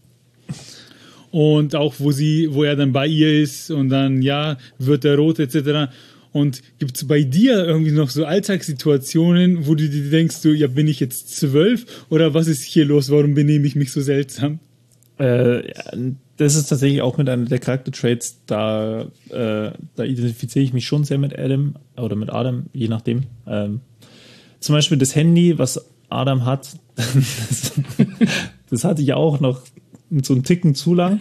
Und auch wo sie, wo er dann bei ihr ist und dann, ja, wird er rot et cetera. Und gibt es bei dir irgendwie noch so Alltagssituationen, wo du dir denkst, so, ja, bin ich jetzt zwölf oder was ist hier los? Warum benehme ich mich so seltsam? Äh, das ist tatsächlich auch mit einer der Charaktertraits, da, äh, da identifiziere ich mich schon sehr mit Adam oder mit Adam, je nachdem. Ähm, zum Beispiel das Handy, was Adam hat, das, Das hatte ich auch noch so einen Ticken zu lang.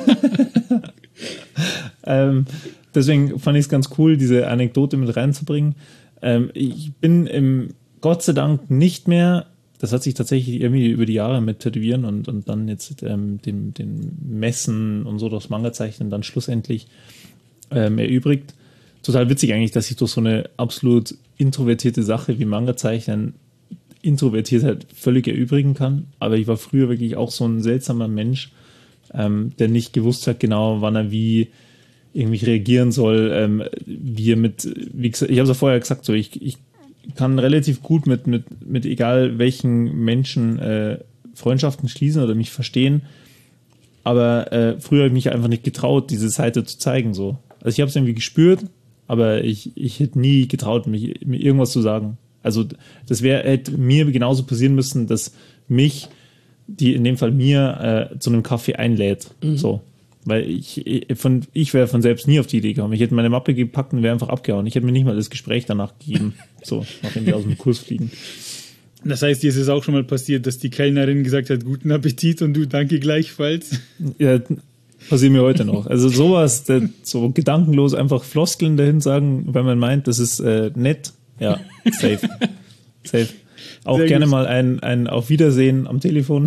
ähm, deswegen fand ich es ganz cool, diese Anekdote mit reinzubringen. Ähm, ich bin im Gott sei Dank nicht mehr, das hat sich tatsächlich irgendwie über die Jahre mit Tätowieren und, und dann jetzt ähm, den, den Messen und so das Manga-Zeichnen dann schlussendlich ähm, erübrigt. Total witzig eigentlich, dass ich durch so eine absolut introvertierte Sache wie Manga-Zeichnen Introvertiertheit völlig erübrigen kann. Aber ich war früher wirklich auch so ein seltsamer Mensch, ähm, der nicht gewusst hat genau, wann er wie irgendwie reagieren soll, ähm, wie er mit, wie gesagt, ich habe es ja vorher gesagt, so ich, ich kann relativ gut mit, mit, mit egal welchen Menschen äh, Freundschaften schließen oder mich verstehen, aber äh, früher habe ich mich einfach nicht getraut, diese Seite zu zeigen. So. Also ich habe es irgendwie gespürt, aber ich, ich hätte nie getraut, mich, mir irgendwas zu sagen. Also das wäre hätte mir genauso passieren müssen, dass mich, die in dem Fall mir, äh, zu einem Kaffee einlädt. Mhm. So. Weil ich, von, ich wäre von selbst nie auf die Idee gekommen. Ich hätte meine Mappe gepackt und wäre einfach abgehauen. Ich hätte mir nicht mal das Gespräch danach gegeben, so, nachdem wir aus dem Kurs fliegen. Das heißt, dir ist es auch schon mal passiert, dass die Kellnerin gesagt hat, guten Appetit und du danke gleichfalls? Ja, passiert mir heute noch. Also sowas, der, so gedankenlos einfach Floskeln dahin sagen, weil man meint, das ist äh, nett. Ja, safe. Safe. Auch Sehr gerne gut. mal ein, ein Auf Wiedersehen am Telefon.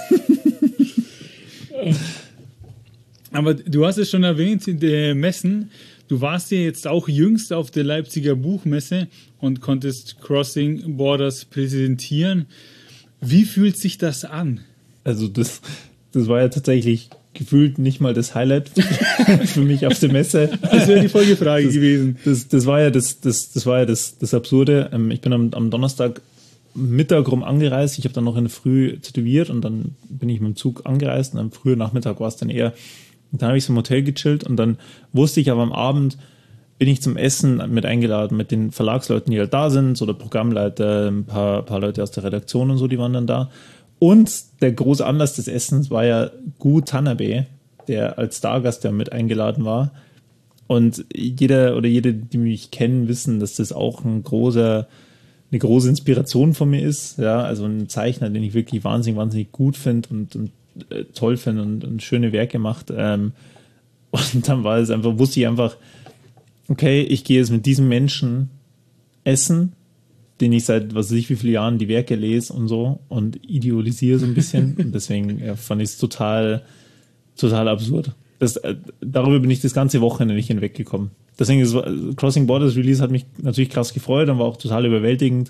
Aber du hast es schon erwähnt, in der Messen, du warst ja jetzt auch jüngst auf der Leipziger Buchmesse und konntest Crossing Borders präsentieren. Wie fühlt sich das an? Also das, das war ja tatsächlich gefühlt nicht mal das Highlight für mich auf der Messe. Das wäre die Folgefrage das, gewesen. Das, das war ja das, das, das, war ja das, das Absurde. Ich bin am, am Donnerstag Mittag rum angereist. Ich habe dann noch in der Früh tätowiert und dann bin ich mit dem Zug angereist und am frühen Nachmittag war es dann eher. Und dann habe ich so im Hotel gechillt und dann wusste ich aber am Abend, bin ich zum Essen mit eingeladen mit den Verlagsleuten, die halt da sind, so der Programmleiter, ein paar, paar Leute aus der Redaktion und so, die waren dann da. Und der große Anlass des Essens war ja Gu Tanabe, der als Stargast ja mit eingeladen war. Und jeder oder jede, die mich kennen, wissen, dass das auch ein großer, eine große Inspiration von mir ist. Ja, also ein Zeichner, den ich wirklich wahnsinnig, wahnsinnig gut finde und, und toll finde und, und schöne Werke macht. Ähm, und dann war es einfach, wusste ich einfach, okay, ich gehe jetzt mit diesem Menschen essen, den ich seit, was weiß ich, wie viele Jahren die Werke lese und so und idealisiere so ein bisschen. Und deswegen ja, fand ich es total, total absurd. Das, äh, darüber bin ich das ganze Wochenende nicht hinweggekommen. Deswegen ist Crossing Borders Release hat mich natürlich krass gefreut und war auch total überwältigend.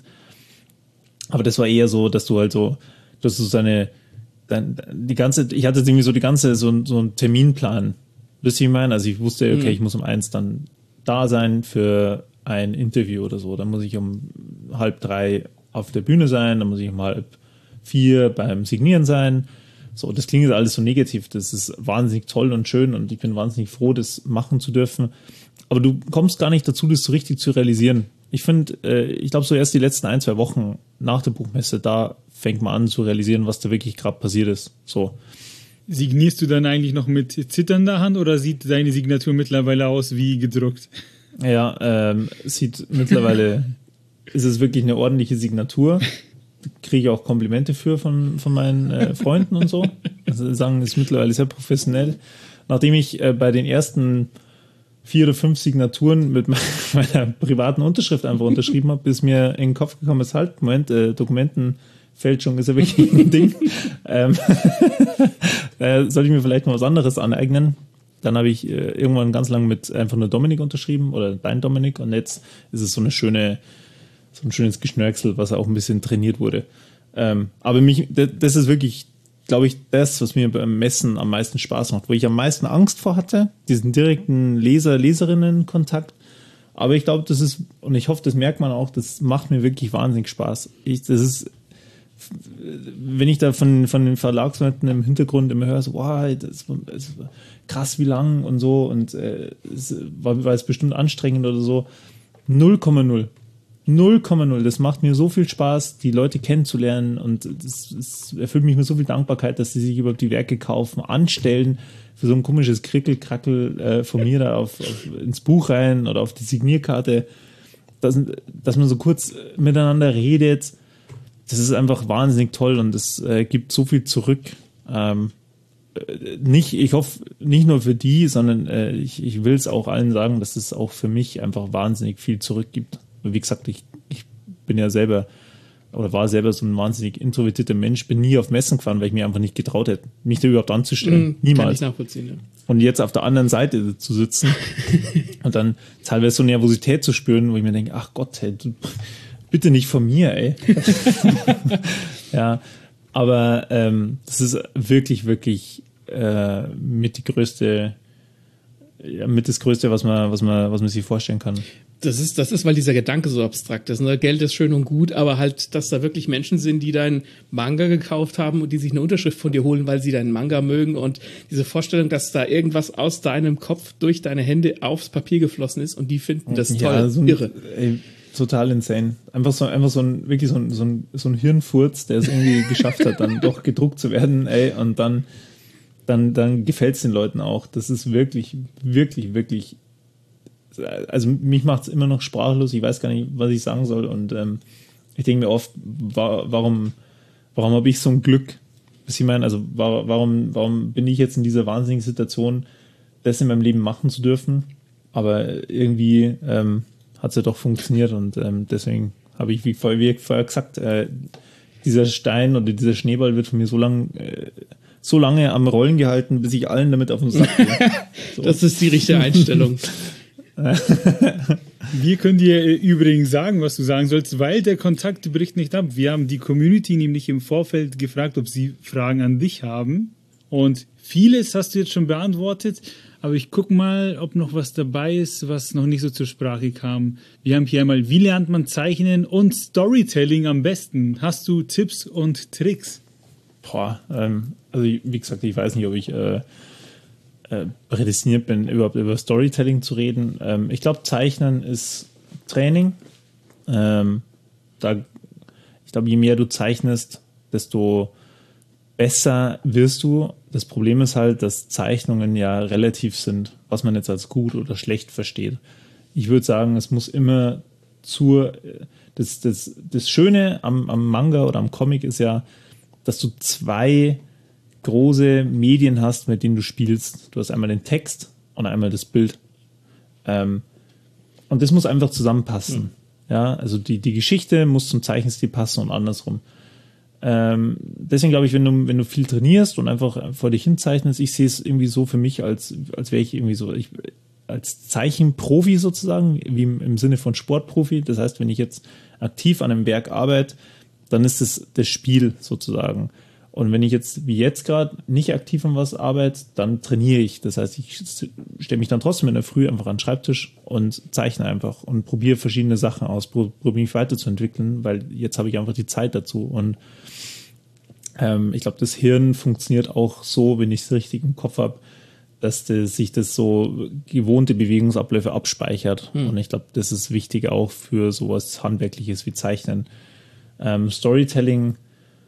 Aber das war eher so, dass du halt so, dass du seine Dann die ganze, ich hatte irgendwie so die ganze, so, so einen Terminplan. Wisst ihr, wie ich meine? Also ich wusste, okay, mhm. ich muss um eins dann da sein für ein Interview oder so. Dann muss ich um halb drei auf der Bühne sein, dann muss ich um halb vier beim Signieren sein. So, das klingt jetzt alles so negativ. Das ist wahnsinnig toll und schön und ich bin wahnsinnig froh, das machen zu dürfen. Aber du kommst gar nicht dazu, das so richtig zu realisieren. Ich finde, äh, ich glaube, so erst die letzten ein, zwei Wochen nach der Buchmesse, da fängt man an zu realisieren, was da wirklich gerade passiert ist. So. Signierst du dann eigentlich noch mit zitternder Hand oder sieht deine Signatur mittlerweile aus wie gedruckt? Ja, ähm, sieht mittlerweile, ist es wirklich eine ordentliche Signatur. Kriege ich auch Komplimente für von, von meinen äh, Freunden und so. Also sagen, ist mittlerweile sehr professionell. Nachdem ich äh, bei den ersten vier oder fünf Signaturen mit meiner privaten Unterschrift einfach unterschrieben habe, bis mir in den Kopf gekommen ist, halt, Moment, äh, Dokumentenfälschung ist ja wirklich ein Ding. ähm, äh, soll ich mir vielleicht mal was anderes aneignen? Dann habe ich äh, irgendwann ganz lang mit einfach nur Dominik unterschrieben oder dein Dominik und jetzt ist es so eine schöne, so ein schönes Geschnörksel, was auch ein bisschen trainiert wurde. Ähm, aber mich, das ist wirklich, glaube ich, das, was mir beim Messen am meisten Spaß macht, wo ich am meisten Angst vor hatte, diesen direkten Leser-Leserinnen-Kontakt. Aber ich glaube, das ist, und ich hoffe, das merkt man auch, das macht mir wirklich wahnsinnig Spaß. Ich, das ist, wenn ich da von, von den Verlagsleuten im Hintergrund immer höre, so, wow, das war, das war krass, wie lang und so, und äh, es war, war es bestimmt anstrengend oder so. null Komma null. null Komma null. Das macht mir so viel Spaß, die Leute kennenzulernen, und das, das erfüllt mich mit so viel Dankbarkeit, dass sie sich überhaupt die Werke kaufen, anstellen für so ein komisches Krickel-Krackel äh, von mir da auf, auf, ins Buch rein oder auf die Signierkarte, dass, dass man so kurz miteinander redet. das ist einfach wahnsinnig toll und es äh, gibt so viel zurück. Ähm, nicht, ich hoffe, nicht nur für die, sondern äh, ich, ich will es auch allen sagen, dass es auch für mich einfach wahnsinnig viel zurückgibt. Wie gesagt, ich, ich bin ja selber oder war selber so ein wahnsinnig introvertierter Mensch, bin nie auf Messen gefahren, weil ich mir einfach nicht getraut hätte, mich da überhaupt anzustellen. Mm, Niemals. Kann ich nachvollziehen, ja. Und jetzt auf der anderen Seite zu sitzen und dann teilweise so Nervosität zu spüren, wo ich mir denke, ach Gott, hey, du, bitte nicht von mir, ey. Ja, aber ähm, das ist wirklich, wirklich äh, mit die größte, ja, mit das Größte, was man, was man, was man sich vorstellen kann. Das ist, das ist, weil dieser Gedanke so abstrakt ist. Ne? Geld ist schön und gut, aber halt, dass da wirklich Menschen sind, die deinen Manga gekauft haben und die sich eine Unterschrift von dir holen, weil sie deinen Manga mögen und diese Vorstellung, dass da irgendwas aus deinem Kopf durch deine Hände aufs Papier geflossen ist und die finden das ja, toll, so ein, irre. Ey, total insane. Einfach so, einfach so ein, wirklich so ein, so ein, so ein Hirnfurz, der es irgendwie geschafft hat, dann doch gedruckt zu werden, ey, und dann, dann, dann gefällt es den Leuten auch. Das ist wirklich, wirklich, wirklich, also mich macht es immer noch sprachlos. Ich weiß gar nicht, was ich sagen soll. Und ähm, ich denke mir oft, wa- warum, warum habe ich so ein Glück? Was ich meine, also wa- warum, warum bin ich jetzt in dieser wahnsinnigen Situation, das in meinem Leben machen zu dürfen? Aber irgendwie ähm, hat es ja doch funktioniert und ähm, deswegen habe ich, wie vorher, wie vorher gesagt, äh, dieser Stein oder dieser Schneeball wird von mir so lange äh, so lange am Rollen gehalten, bis ich allen damit auf den Sack gehe. So. Das ist die richtige Einstellung. Wir können dir übrigens sagen, was du sagen sollst, weil der Kontakt bricht nicht ab. Wir haben die Community nämlich im Vorfeld gefragt, ob sie Fragen an dich haben. Und vieles hast du jetzt schon beantwortet. Aber ich gucke mal, ob noch was dabei ist, was noch nicht so zur Sprache kam. Wir haben hier einmal, wie lernt man Zeichnen und Storytelling am besten? Hast du Tipps und Tricks? Boah, ähm, also wie gesagt, ich weiß nicht, ob ich äh, äh, prädestiniert bin, überhaupt über Storytelling zu reden. Ähm, ich glaube, Zeichnen ist Training. Ähm, da, ich glaube, je mehr du zeichnest, desto besser wirst du. Das Problem ist halt, dass Zeichnungen ja relativ sind, was man jetzt als gut oder schlecht versteht. Ich würde sagen, es muss immer zur, das, das, das Schöne am, am Manga oder am Comic ist ja, dass du zwei große Medien hast, mit denen du spielst. Du hast einmal den Text und einmal das Bild. Ähm, und das muss einfach zusammenpassen. Mhm. Ja, also die, die Geschichte muss zum Zeichenstil passen und andersrum. Ähm, deswegen glaube ich, wenn du, wenn du viel trainierst und einfach vor dich hin zeichnest, ich sehe es irgendwie so für mich, als, als wäre ich irgendwie so, ich, als Zeichenprofi sozusagen, wie im, im Sinne von Sportprofi. Das heißt, wenn ich jetzt aktiv an einem Werk arbeite, dann ist es das Spiel sozusagen. Und wenn ich jetzt, wie jetzt gerade, nicht aktiv an was arbeite, dann trainiere ich. Das heißt, ich stelle mich dann trotzdem in der Früh einfach an den Schreibtisch und zeichne einfach und probiere verschiedene Sachen aus, probiere mich weiterzuentwickeln, weil jetzt habe ich einfach die Zeit dazu. Und ähm, ich glaube, das Hirn funktioniert auch so, wenn ich es richtig im Kopf habe, dass das, sich das so gewohnte Bewegungsabläufe abspeichert. Hm. Und ich glaube, das ist wichtig auch für sowas Handwerkliches wie Zeichnen. Ähm, Storytelling,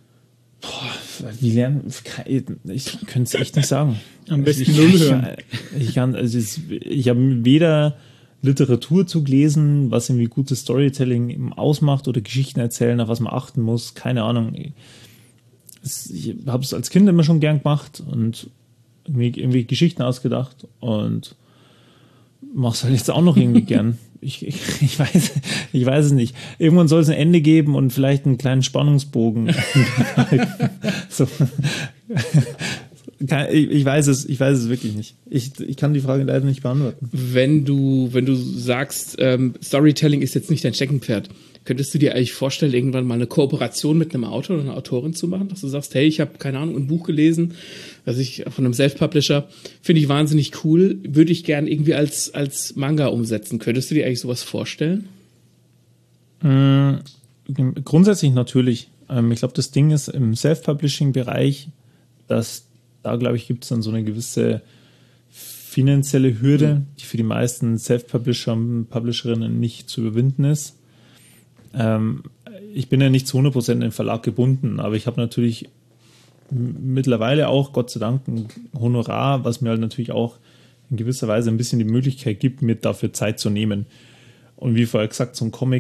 boah, wie lernen, ich könnte es echt nicht sagen. Am besten null hören. Ich, ich, kann, also ich habe weder Literatur zu gelesen, was irgendwie gutes Storytelling ausmacht oder Geschichten erzählen, auf was man achten muss, keine Ahnung. Ich habe es als Kind immer schon gern gemacht und irgendwie, irgendwie Geschichten ausgedacht und mache es halt jetzt auch noch irgendwie gern. Ich, ich, ich, weiß, ich weiß es nicht. Irgendwann soll es ein Ende geben und vielleicht einen kleinen Spannungsbogen. So. Ich weiß es, ich weiß es wirklich nicht. Ich, ich kann die Frage leider nicht beantworten. Wenn du, wenn du sagst, ähm, Storytelling ist jetzt nicht dein Steckenpferd, könntest du dir eigentlich vorstellen, irgendwann mal eine Kooperation mit einem Autor oder einer Autorin zu machen, dass du sagst, hey, ich habe, keine Ahnung, ein Buch gelesen, also ich von einem Self-Publisher, finde ich wahnsinnig cool, würde ich gern irgendwie als, als Manga umsetzen. Könntest du dir eigentlich sowas vorstellen? Mhm, grundsätzlich natürlich. Ähm, ich glaube, das Ding ist im Self-Publishing-Bereich, dass da, glaube ich, gibt es dann so eine gewisse finanzielle Hürde, mhm. die für die meisten Self-Publisher und Publisherinnen nicht zu überwinden ist. Ähm, ich bin ja nicht zu hundert Prozent in den Verlag gebunden, aber ich habe natürlich mittlerweile auch, Gott sei Dank, ein Honorar, was mir halt natürlich auch in gewisser Weise ein bisschen die Möglichkeit gibt, mir dafür Zeit zu nehmen. Und wie vorher gesagt, so ein Comic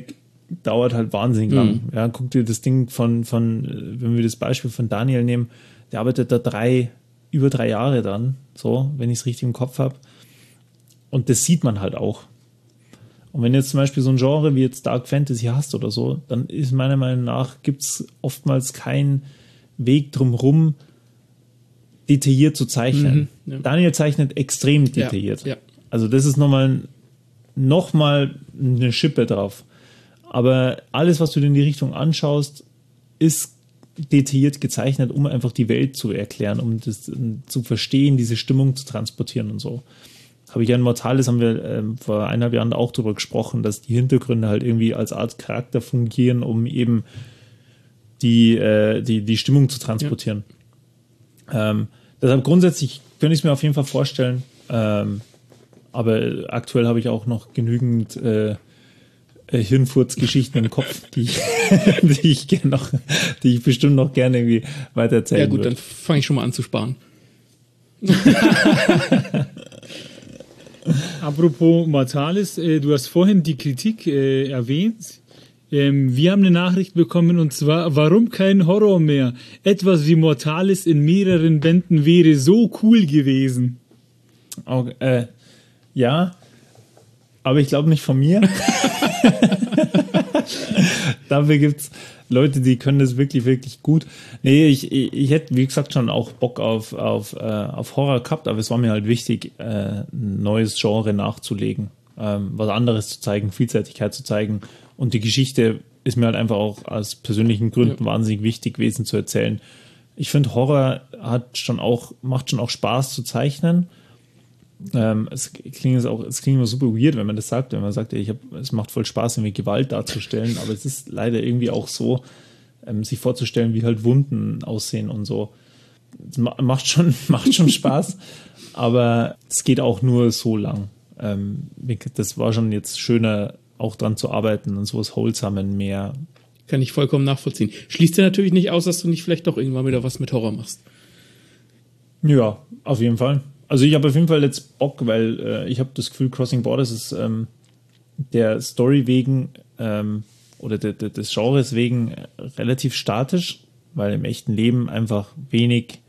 dauert halt wahnsinnig lang. Mhm. Ja, guck dir das Ding von, von, wenn wir das Beispiel von Daniel nehmen, der arbeitet da drei, über drei Jahre dran, so, wenn ich es richtig im Kopf habe. Und das sieht man halt auch. Und wenn du jetzt zum Beispiel so ein Genre wie jetzt Dark Fantasy hast oder so, dann ist meiner Meinung nach, gibt es oftmals keinen Weg drumherum, detailliert zu zeichnen. Mhm, ja. Daniel zeichnet extrem detailliert. Ja, ja. Also das ist nochmal noch mal eine Schippe drauf. Aber alles, was du dir in die Richtung anschaust, ist detailliert gezeichnet, um einfach die Welt zu erklären, um das um zu verstehen, diese Stimmung zu transportieren und so. Habe ich ja in Mortalis, haben wir ähm, vor eineinhalb Jahren auch darüber gesprochen, dass die Hintergründe halt irgendwie als Art Charakter fungieren, um eben die, äh, die, die Stimmung zu transportieren. Ja. Ähm, deshalb grundsätzlich könnte ich es mir auf jeden Fall vorstellen, ähm, aber aktuell habe ich auch noch genügend äh, Hirnfurz-Geschichten im Kopf, die ich, die ich gerne noch, die ich bestimmt noch gerne irgendwie weiter erzählen würde. Ja gut, würde. Dann fange ich schon mal an zu sparen. Apropos Mortalis, äh, du hast vorhin die Kritik äh, erwähnt. Ähm, wir haben eine Nachricht bekommen und zwar, warum kein Horror mehr? Etwas wie Mortalis in mehreren Bänden wäre so cool gewesen. Okay, äh, ja, aber ich glaube nicht von mir. Dafür gibt es Leute, die können das wirklich, wirklich gut. Nee, ich, ich, ich hätte, wie gesagt, schon auch Bock auf, auf, äh, auf Horror gehabt, aber es war mir halt wichtig, äh, ein neues Genre nachzulegen, ähm, was anderes zu zeigen, Vielseitigkeit zu zeigen. Und die Geschichte ist mir halt einfach auch aus persönlichen Gründen ja. wahnsinnig wichtig gewesen zu erzählen. Ich finde, Horror hat schon auch, macht schon auch Spaß zu zeichnen. Ähm, es klingt auch, es klingt immer super weird, wenn man das sagt, wenn man sagt, ey, ich hab, es macht voll Spaß, irgendwie Gewalt darzustellen, aber es ist leider irgendwie auch so, ähm, sich vorzustellen, wie halt Wunden aussehen und so. Es macht schon, macht schon Spaß, aber es geht auch nur so lang. Ähm, das war schon jetzt schöner, auch dran zu arbeiten und sowas Wholesomen mehr. Kann ich vollkommen nachvollziehen. Schließt dir natürlich nicht aus, dass du nicht vielleicht doch irgendwann wieder was mit Horror machst. Ja, auf jeden Fall. Also ich habe auf jeden Fall jetzt Bock, weil äh, ich habe das Gefühl, Crossing Borders ist ähm, der Story wegen ähm, oder de, de, des Genres wegen relativ statisch, weil im echten Leben einfach wenig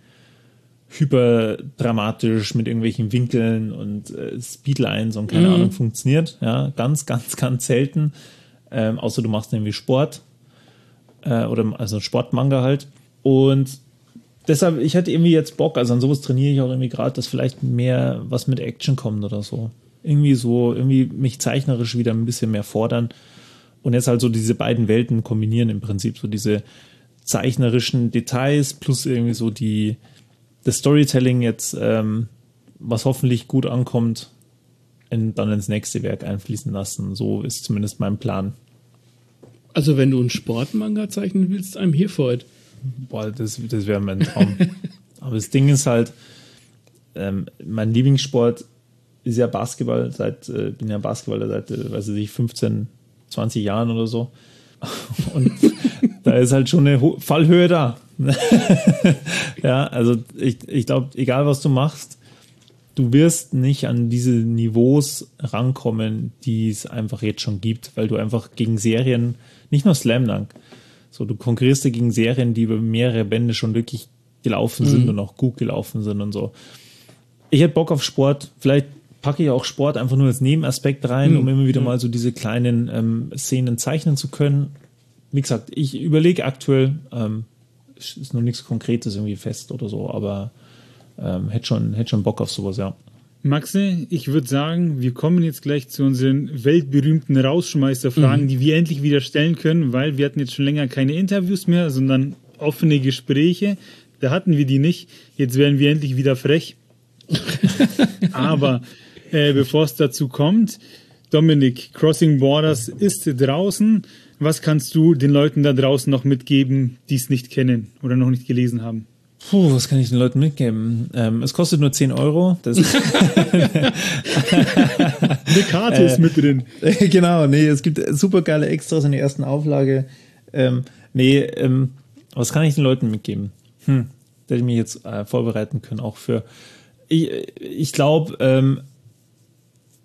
hyperdramatisch mit irgendwelchen Winkeln und äh, Speedlines und keine mhm. Ahnung funktioniert. Ja, ganz, ganz, ganz selten. Ähm, außer du machst irgendwie Sport äh, oder also Sportmanga halt. Und deshalb, ich hatte irgendwie jetzt Bock, also an sowas trainiere ich auch irgendwie gerade, dass vielleicht mehr was mit Action kommt oder so. Irgendwie so, irgendwie mich zeichnerisch wieder ein bisschen mehr fordern und jetzt halt so diese beiden Welten kombinieren im Prinzip, so diese zeichnerischen Details plus irgendwie so die das Storytelling jetzt, ähm, was hoffentlich gut ankommt, in, dann ins nächste Werk einfließen lassen. So ist zumindest mein Plan. Also wenn du einen Sportmanga zeichnen willst, I'm here for it. Boah, das, das wäre mein Traum. Aber das Ding ist halt, ähm, mein Lieblingssport ist ja Basketball, seit, äh, bin ja Basketballer seit, äh, weiß ich, fünfzehn, zwanzig Jahren oder so. Und da ist halt schon eine Ho- Fallhöhe da. Ja, also ich, ich glaube, egal was du machst, du wirst nicht an diese Niveaus rankommen, die es einfach jetzt schon gibt, weil du einfach gegen Serien, nicht nur Slam Dunk, so, du konkurrierst ja gegen Serien, die über mehrere Bände schon wirklich gelaufen sind mhm. und auch gut gelaufen sind und so. Ich hätte Bock auf Sport. Vielleicht packe ich auch Sport einfach nur als Nebenaspekt rein, mhm. um immer wieder mhm. mal so diese kleinen ähm, Szenen zeichnen zu können. Wie gesagt, ich überlege aktuell, ähm, ist noch nichts Konkretes irgendwie fest oder so, aber ähm, hätte schon, hätte schon Bock auf sowas, ja. Maxe, ich würde sagen, wir kommen jetzt gleich zu unseren weltberühmten Rausschmeißerfragen, mhm. die wir endlich wieder stellen können, weil wir hatten jetzt schon länger keine Interviews mehr, sondern offene Gespräche. Da hatten wir die nicht. Jetzt werden wir endlich wieder frech. Aber äh, bevor es dazu kommt, Dominik, Crossing Borders ist draußen. Was kannst du den Leuten da draußen noch mitgeben, die es nicht kennen oder noch nicht gelesen haben? Puh, was kann ich den Leuten mitgeben? Ähm, es kostet nur zehn Euro. Das Eine Karte äh, ist mit drin. Genau, nee, es gibt super geile Extras in der ersten Auflage. Ähm, nee, ähm, was kann ich den Leuten mitgeben? Hm, da hätte ich mich jetzt äh, vorbereiten können, auch für. Ich, ich glaube, ähm,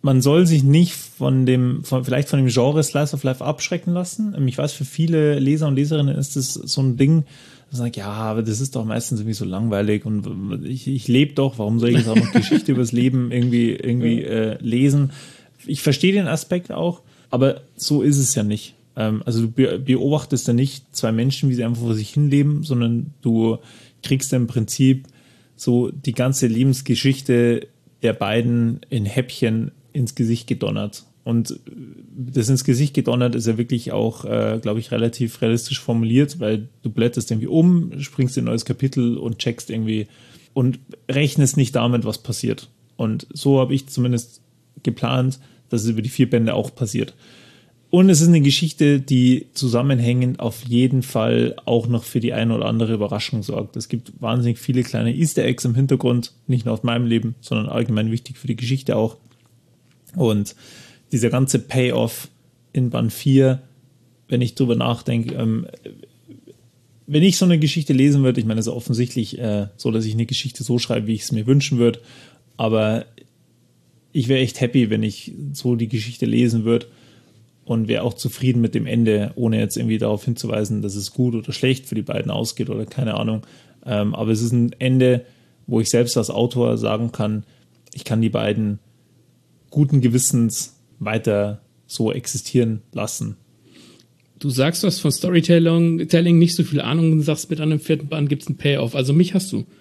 man soll sich nicht von dem, von, vielleicht von dem Genre Slice of Life abschrecken lassen. Ich weiß, für viele Leser und Leserinnen ist das so ein Ding, dass man sagt, ja, aber das ist doch meistens irgendwie so langweilig und ich, ich lebe doch, warum soll ich jetzt auch noch Geschichte übers Leben irgendwie, irgendwie äh, lesen? Ich verstehe den Aspekt auch, aber so ist es ja nicht. Ähm, also du be- beobachtest ja nicht zwei Menschen, wie sie einfach vor sich hin leben, sondern du kriegst ja im Prinzip so die ganze Lebensgeschichte der beiden in Häppchen ins Gesicht gedonnert. Und das ins Gesicht gedonnert ist ja wirklich auch, äh, glaube ich, relativ realistisch formuliert, weil du blätterst irgendwie um, springst in ein neues Kapitel und checkst irgendwie und rechnest nicht damit, was passiert. Und so habe ich zumindest geplant, dass es über die vier Bände auch passiert. Und es ist eine Geschichte, die zusammenhängend auf jeden Fall auch noch für die eine oder andere Überraschung sorgt. Es gibt wahnsinnig viele kleine Easter Eggs im Hintergrund, nicht nur aus meinem Leben, sondern allgemein wichtig für die Geschichte auch. Und dieser ganze Payoff in Band vier, wenn ich drüber nachdenke, ähm, wenn ich so eine Geschichte lesen würde, ich meine, es ist offensichtlich äh, so, dass ich eine Geschichte so schreibe, wie ich es mir wünschen würde, aber ich wäre echt happy, wenn ich so die Geschichte lesen würde und wäre auch zufrieden mit dem Ende, ohne jetzt irgendwie darauf hinzuweisen, dass es gut oder schlecht für die beiden ausgeht oder keine Ahnung. Ähm, aber es ist ein Ende, wo ich selbst als Autor sagen kann, ich kann die beiden guten Gewissens weiter so existieren lassen. Du sagst, du hast von Storytelling Telling nicht so viel Ahnung und sagst, mit einem vierten Band gibt es einen Payoff. Also mich hast du.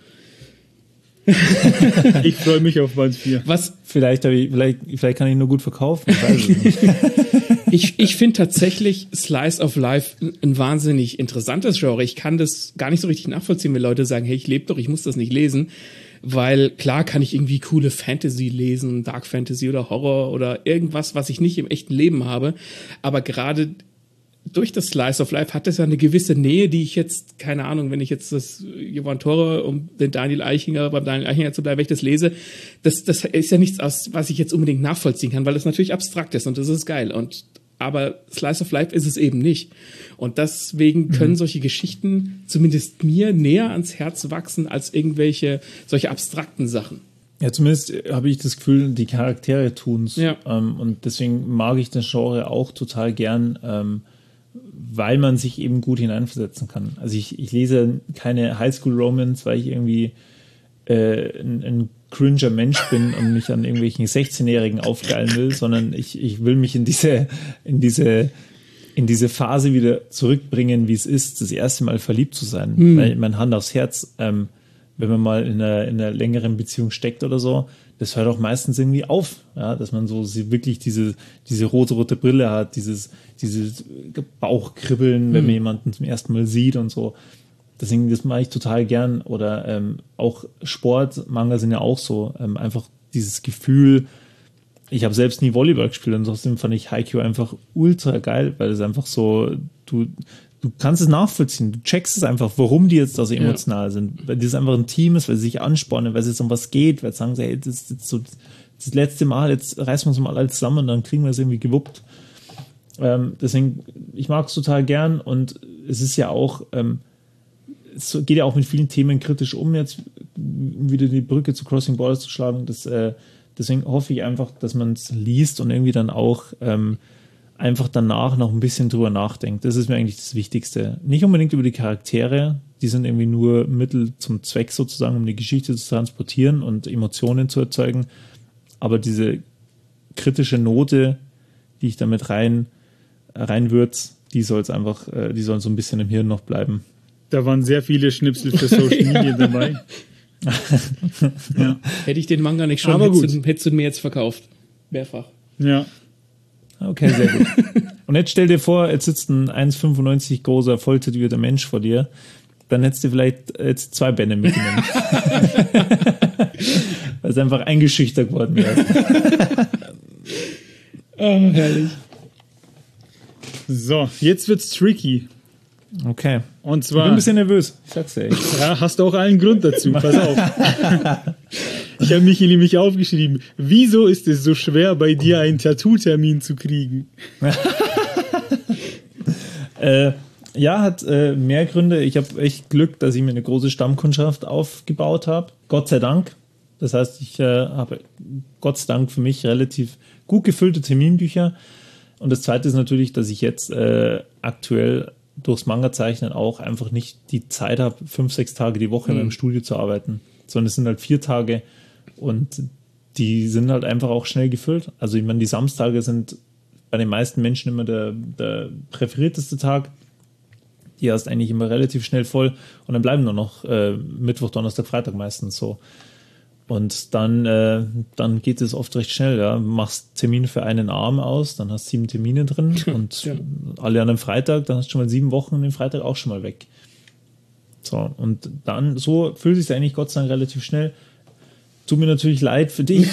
Ich freue mich auf Band vier. Was? Vielleicht, ich, vielleicht, vielleicht kann ich nur gut verkaufen. Ich weiß es nicht. Ich, ich finde tatsächlich Slice of Life ein wahnsinnig interessantes Genre. Ich kann das gar nicht so richtig nachvollziehen, wenn Leute sagen, hey, ich lebe doch, ich muss das nicht lesen. Weil klar kann ich irgendwie coole Fantasy lesen, Dark Fantasy oder Horror oder irgendwas, was ich nicht im echten Leben habe. Aber gerade durch das Slice of Life hat das ja eine gewisse Nähe, die ich jetzt, keine Ahnung, wenn ich jetzt das Jovan Tore, um den Daniel Eichinger, beim Daniel Eichinger zu bleiben, wenn ich das lese, das, das ist ja nichts, aus, was ich jetzt unbedingt nachvollziehen kann, weil das natürlich abstrakt ist und das ist geil. Und aber Slice of Life ist es eben nicht. Und deswegen können mhm. solche Geschichten zumindest mir näher ans Herz wachsen als irgendwelche solche abstrakten Sachen. Ja, zumindest habe ich das Gefühl, die Charaktere tun es. Ja. Ähm, und deswegen mag ich das Genre auch total gern, ähm, weil man sich eben gut hineinversetzen kann. Also ich, ich lese keine Highschool-Romance, weil ich irgendwie äh, ein, ein cringer Mensch bin und mich an irgendwelchen sechzehnjährigen aufgeilen will, sondern ich, ich will mich in diese, in diese, in diese Phase wieder zurückbringen, wie es ist, das erste Mal verliebt zu sein. Hm. Weil mein Hand aufs Herz, ähm, wenn man mal in einer, in einer längeren Beziehung steckt oder so, das hört auch meistens irgendwie auf, ja, dass man so wirklich diese, diese rote-rote Brille hat, dieses, dieses Bauchkribbeln, hm. wenn man jemanden zum ersten Mal sieht und so. Deswegen, das mache ich total gern. Oder ähm, auch Sport, Manga sind ja auch so. Ähm, einfach dieses Gefühl, ich habe selbst nie Volleyball gespielt und trotzdem fand ich Haikyuu einfach ultra geil, weil es einfach so, du, du kannst es nachvollziehen, du checkst es einfach, warum die jetzt da so emotional ja. sind. Weil das einfach ein Team ist, weil sie sich anspornen, weil es jetzt um was geht, weil sie sagen, hey, das ist jetzt so das letzte Mal, jetzt reißen wir uns mal alle zusammen und dann kriegen wir es irgendwie gewuppt. Ähm, deswegen, ich mag es total gern und es ist ja auch, ähm, es geht ja auch mit vielen Themen kritisch um, jetzt wieder die Brücke zu Crossing Borders zu schlagen. Das, äh, deswegen hoffe ich einfach, dass man es liest und irgendwie dann auch ähm, einfach danach noch ein bisschen drüber nachdenkt. Das ist mir eigentlich das Wichtigste. Nicht unbedingt über die Charaktere, die sind irgendwie nur Mittel zum Zweck sozusagen, um die Geschichte zu transportieren und Emotionen zu erzeugen. Aber diese kritische Note, die ich damit rein, reinwürze, die soll es einfach, äh, die soll so ein bisschen im Hirn noch bleiben. Da waren sehr viele Schnipsel für Social Media ja. dabei. Ja. Hätte ich den Manga nicht schon, hättest du, hättest du mir jetzt verkauft. Mehrfach. Ja. Okay, sehr gut. Und jetzt stell dir vor, jetzt sitzt ein eins Komma fünfundneunzig großer, voll tätowierter Mensch vor dir. Dann hättest du vielleicht jetzt zwei Bände mitgenommen. Weil es einfach eingeschüchtert worden wäre. Oh, herrlich. So, jetzt wird's tricky. Okay. Und zwar, ich bin ein bisschen nervös. Ich sag's dir. Ja, hast du auch allen Grund dazu. Pass auf. Ich habe mich hier nämlich aufgeschrieben. Wieso ist es so schwer, bei dir einen Tattoo-Termin zu kriegen? äh, ja, hat äh, mehr Gründe. Ich habe echt Glück, dass ich mir eine große Stammkundschaft aufgebaut habe. Gott sei Dank. Das heißt, ich äh, habe Gott sei Dank für mich relativ gut gefüllte Terminbücher. Und das Zweite ist natürlich, dass ich jetzt äh, aktuell durchs Manga-Zeichnen auch einfach nicht die Zeit habe, fünf, sechs Tage die Woche mhm. in meinem Studio zu arbeiten, sondern es sind halt vier Tage und die sind halt einfach auch schnell gefüllt. Also ich meine, die Samstage sind bei den meisten Menschen immer der, der präferierteste Tag. Die hast eigentlich immer relativ schnell voll und dann bleiben nur noch äh, Mittwoch, Donnerstag, Freitag meistens so. Und dann, äh, dann geht es oft recht schnell. Ja. Du machst Termine für einen Arm aus, dann hast du sieben Termine drin und ja. alle an einem Freitag, dann hast du schon mal sieben Wochen und den Freitag auch schon mal weg. So, und dann, so fühlt sich eigentlich Gott sei Dank relativ schnell. Tut mir natürlich leid für dich,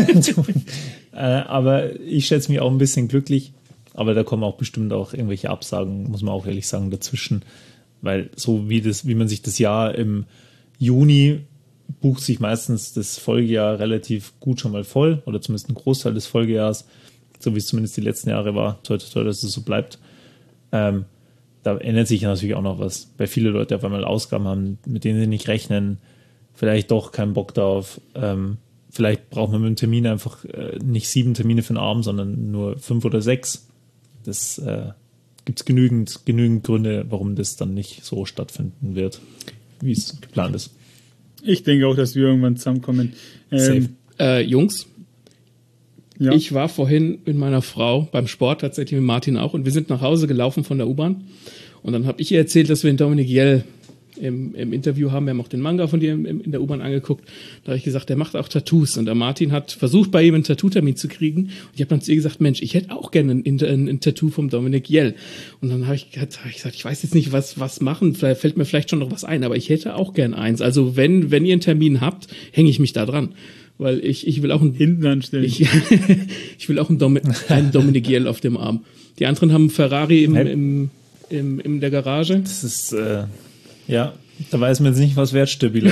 äh, aber ich schätze mich auch ein bisschen glücklich. Aber da kommen auch bestimmt auch irgendwelche Absagen, muss man auch ehrlich sagen, dazwischen. Weil so wie, das, wie man sich das Jahr im Juni bucht sich meistens das Folgejahr relativ gut schon mal voll oder zumindest ein Großteil des Folgejahres, so wie es zumindest die letzten Jahre war. Toll, toll, dass es so bleibt. Ähm, da ändert sich natürlich auch noch was. Weil viele Leute auf einmal Ausgaben haben, mit denen sie nicht rechnen, vielleicht doch keinen Bock darauf. Ähm, vielleicht braucht man mit dem Termin einfach äh, nicht sieben Termine für den Abend, sondern nur fünf oder sechs. Das äh, gibt es genügend, genügend Gründe, warum das dann nicht so stattfinden wird, wie es geplant ist. Ich denke auch, dass wir irgendwann zusammenkommen. Ähm, äh, Jungs, ja. Ich war vorhin mit meiner Frau beim Sport, tatsächlich mit Martin auch, und wir sind nach Hause gelaufen von der U-Bahn. Und dann habe ich ihr erzählt, dass wir den Dominik Jell im, im Interview haben. Wir haben auch den Manga von dir im, im, in der U-Bahn angeguckt. Da habe ich gesagt, der macht auch Tattoos. Und der Martin hat versucht, bei ihm einen Tattoo-Termin zu kriegen. Und ich habe dann zu ihr gesagt, Mensch, ich hätte auch gerne ein, ein, ein Tattoo vom Dominik Jell. Und dann habe ich, hab ich gesagt, ich weiß jetzt nicht, was, was machen. Vielleicht fällt mir vielleicht schon noch was ein, aber ich hätte auch gern eins. Also wenn, wenn ihr einen Termin habt, hänge ich mich da dran. Weil ich, ich will auch einen, hinten anstellen. Ich, ich will auch einen, Domi, einen Dominik Jell auf dem Arm. Die anderen haben einen Ferrari im, im, im, in der Garage. Das ist, äh, ja, da weiß man jetzt nicht, was wertstabiler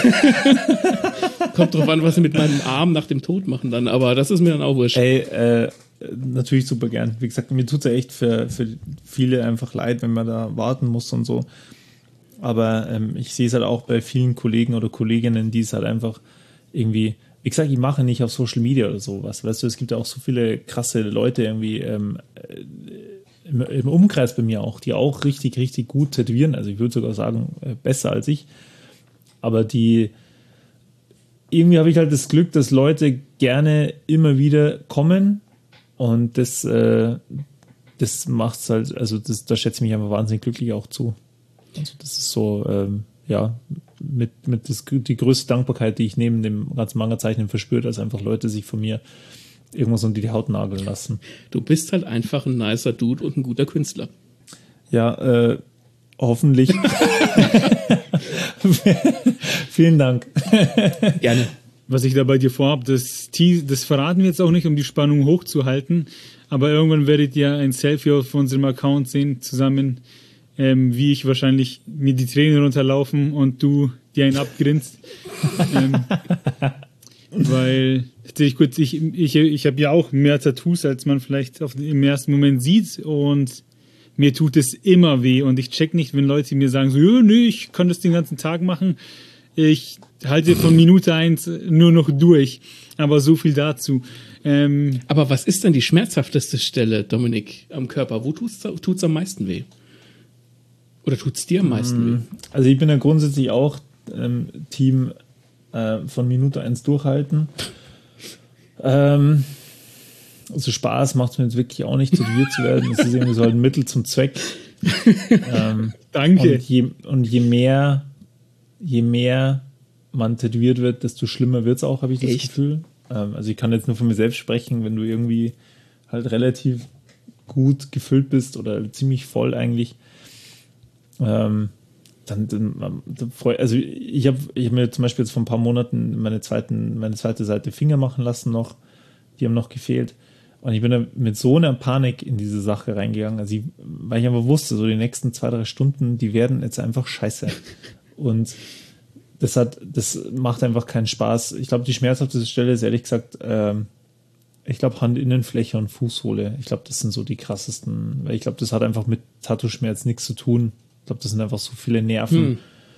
bleibt. Kommt drauf an, was sie mit meinem Arm nach dem Tod machen dann, aber das ist mir dann auch wurscht. Ey, äh, natürlich super gern. Wie gesagt, mir tut es ja echt für, für viele einfach leid, wenn man da warten muss und so. Aber ähm, ich sehe es halt auch bei vielen Kollegen oder Kolleginnen, die es halt einfach irgendwie, wie gesagt, ich mache nicht auf Social Media oder sowas. Weißt du, es gibt ja auch so viele krasse Leute irgendwie ähm, im, im Umkreis bei mir auch, die auch richtig, richtig gut tätowieren. Also ich würde sogar sagen, äh, besser als ich. Aber die, irgendwie habe ich halt das Glück, dass Leute gerne immer wieder kommen und das, äh, das macht es halt, also das, da schätze ich mich einfach wahnsinnig glücklich auch zu. Also das ist so, ähm, ja, mit, mit das, die größte Dankbarkeit, die ich neben dem ganzen Manga-Zeichnen verspüre, dass einfach Leute sich von mir irgendwas unter die Haut nageln lassen. Du bist halt einfach ein nicer Dude und ein guter Künstler. Ja, äh, hoffentlich. Vielen Dank. Gerne. Was ich da bei dir vorhabe, das, das verraten wir jetzt auch nicht, um die Spannung hochzuhalten, aber irgendwann werdet ihr ein Selfie auf unserem Account sehen, zusammen, ähm, wie ich wahrscheinlich mir die Tränen runterlaufen und du dir einen abgrinst. ähm, weil, natürlich kurz, ich, ich, ich habe ja auch mehr Tattoos, als man vielleicht auf, im ersten Moment sieht, und mir tut es immer weh und ich check nicht, wenn Leute mir sagen so, ja, nee, ich kann das den ganzen Tag machen. Ich halte von Minute eins nur noch durch. Aber so viel dazu. Ähm, Aber was ist denn die schmerzhafteste Stelle, Dominik, am Körper? Wo tut's, tut's am meisten weh? Oder tut's dir am meisten weh? Also ich bin ja grundsätzlich auch ähm, Team äh, von Minute eins durchhalten. Ähm, also Spaß macht es mir jetzt wirklich auch nicht, tätowiert zu werden. Das ist irgendwie so ein Mittel zum Zweck. ähm, Danke. Und je, und je mehr je mehr man tätowiert wird, desto schlimmer wird es auch, habe ich das Echt? Gefühl. Ähm, also ich kann jetzt nur von mir selbst sprechen, wenn du irgendwie halt relativ gut gefüllt bist oder ziemlich voll eigentlich, ähm, dann, dann, dann also ich habe ich hab mir zum Beispiel jetzt vor ein paar Monaten meine, zweiten, meine zweite Seite Finger machen lassen noch, die haben noch gefehlt. Und ich bin da mit so einer Panik in diese Sache reingegangen, also ich, weil ich einfach wusste, so die nächsten zwei, drei Stunden, die werden jetzt einfach scheiße. Und das hat, das macht einfach keinen Spaß. Ich glaube, die schmerzhafteste Stelle ist ehrlich gesagt, ähm, ich glaube, Handinnenfläche und Fußsohle. Ich glaube, das sind so die krassesten, weil ich glaube, das hat einfach mit Tattoo-Schmerz nichts zu tun. Ich glaube, das sind einfach so viele Nerven, hm.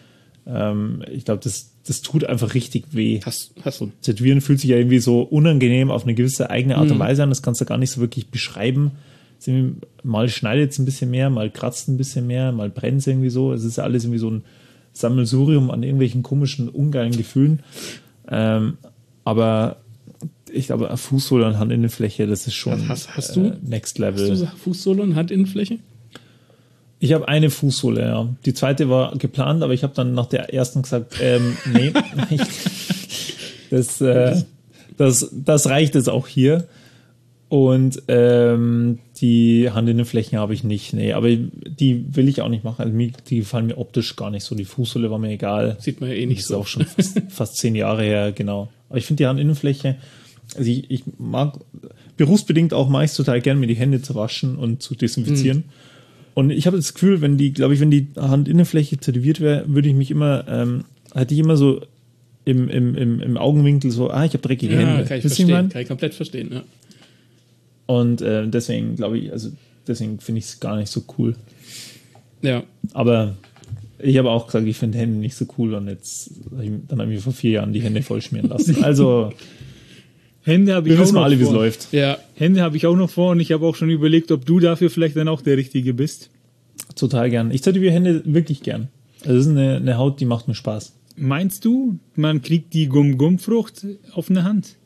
Ähm, ich glaube, das, das tut einfach richtig weh. Hast, hast du. Tätowieren fühlt sich ja irgendwie so unangenehm auf eine gewisse eigene Art und Weise an. Das kannst du gar nicht so wirklich beschreiben. Mal schneidet es ein bisschen mehr, mal kratzt ein bisschen mehr, mal brennt es irgendwie so. Es ist ja alles irgendwie so ein Sammelsurium an irgendwelchen komischen, ungeilen Gefühlen. Ähm, aber ich glaube, Fußsohle und Handinnenfläche, das ist schon hast, hast du, äh, Next Level. Hast du Fußsohle und Handinnenfläche? Ich habe eine Fußsohle, ja. Die zweite war geplant, aber ich habe dann nach der ersten gesagt, ähm, nee, das, äh, das, das reicht jetzt auch hier. Und ähm, die Handinnenflächen habe ich nicht, nee, aber die will ich auch nicht machen. Also die gefallen mir optisch gar nicht so. Die Fußsohle war mir egal. Sieht man ja eh nicht das so. Ist auch schon fast, fast zehn Jahre her, genau. Aber ich finde die Handinnenfläche, also ich, ich mag, berufsbedingt auch mache ich es total gern, mir die Hände zu waschen und zu desinfizieren. Mhm. Und ich habe das Gefühl, wenn die, glaube ich, wenn die Handinnenfläche tätowiert wäre, würde ich mich immer, ähm, hätte ich immer so im, im, im, im Augenwinkel so, ah, ich habe dreckige ja, Hände. Kann ich verstehen, kann ich komplett verstehen, ja. Und äh, deswegen glaube ich, also deswegen finde ich es gar nicht so cool. Ja. Aber ich habe auch gesagt, ich finde Hände nicht so cool und jetzt, dann habe ich mir vor vier Jahren die Hände vollschmieren lassen. Also Hände habe ich wir auch wissen noch alle, wie es vor. läuft. Ja. Hände habe ich auch noch vor und ich habe auch schon überlegt, ob du dafür vielleicht dann auch der Richtige bist. Total gern. Ich tätowiere Hände wirklich gern. Also das ist eine, eine Haut, die macht mir Spaß. Meinst du, man kriegt die Gum-Gum-Frucht auf eine Hand?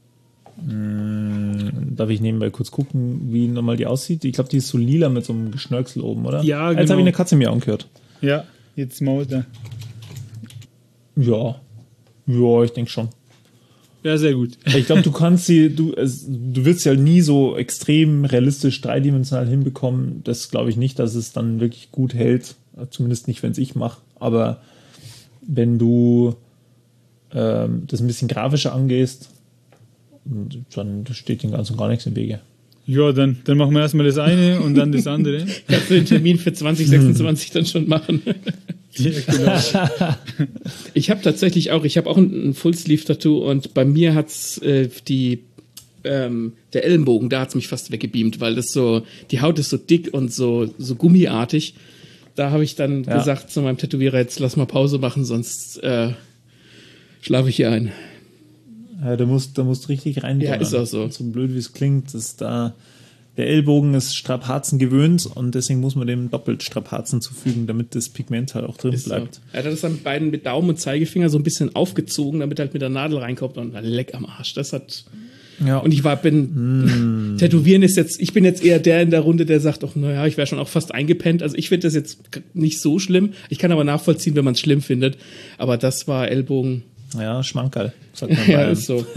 Hm, darf ich nebenbei kurz gucken, wie nochmal die aussieht? Ich glaube, die ist so lila mit so einem Geschnörkel oben, oder? Ja, genau. Jetzt habe ich eine Katze mir angehört. Ja, jetzt mault er. Ja. Ja, ich denke schon. Ja, sehr gut. Ich glaube, du kannst sie, du, es, du wirst ja nie so extrem realistisch dreidimensional hinbekommen. Das glaube ich nicht, dass es dann wirklich gut hält. Zumindest nicht, wenn es ich mache. Aber wenn du ähm, das ein bisschen grafischer angehst, dann steht dem Ganzen gar nichts im Wege. Ja, dann, dann machen wir erstmal das eine und dann das andere. Kannst du den Termin für zwanzig sechsundzwanzig dann schon machen? Ja, genau. Ich habe tatsächlich auch, ich habe auch ein, ein Full-Sleeve-Tattoo und bei mir hat's äh, die ähm, der Ellenbogen, da hat's mich fast weggebeamt, weil das so, die Haut ist so dick und so, so gummiartig. Da habe ich dann ja. gesagt zu meinem Tätowierer, jetzt lass mal Pause machen, sonst äh, schlafe ich hier ein. Ja, da musst du musst richtig rein. Ja, ist auch so. So blöd wie es klingt, ist da der Ellbogen ist Strapazen gewöhnt und deswegen muss man dem doppelt Strapazen zufügen, damit das Pigment halt auch drin ist bleibt. So. Er hat das dann mit beiden mit Daumen und Zeigefinger so ein bisschen aufgezogen, damit er halt mit der Nadel reinkommt und leck am Arsch. Das hat ja. Und ich war bin mm. Tätowieren ist jetzt, ich bin jetzt eher der in der Runde, der sagt, ach naja, ich wäre schon auch fast eingepennt. Also ich finde das jetzt nicht so schlimm. Ich kann aber nachvollziehen, wenn man es schlimm findet. Aber das war Ellbogen. Ja, Schmankerl, sagt man. Ja, ist so.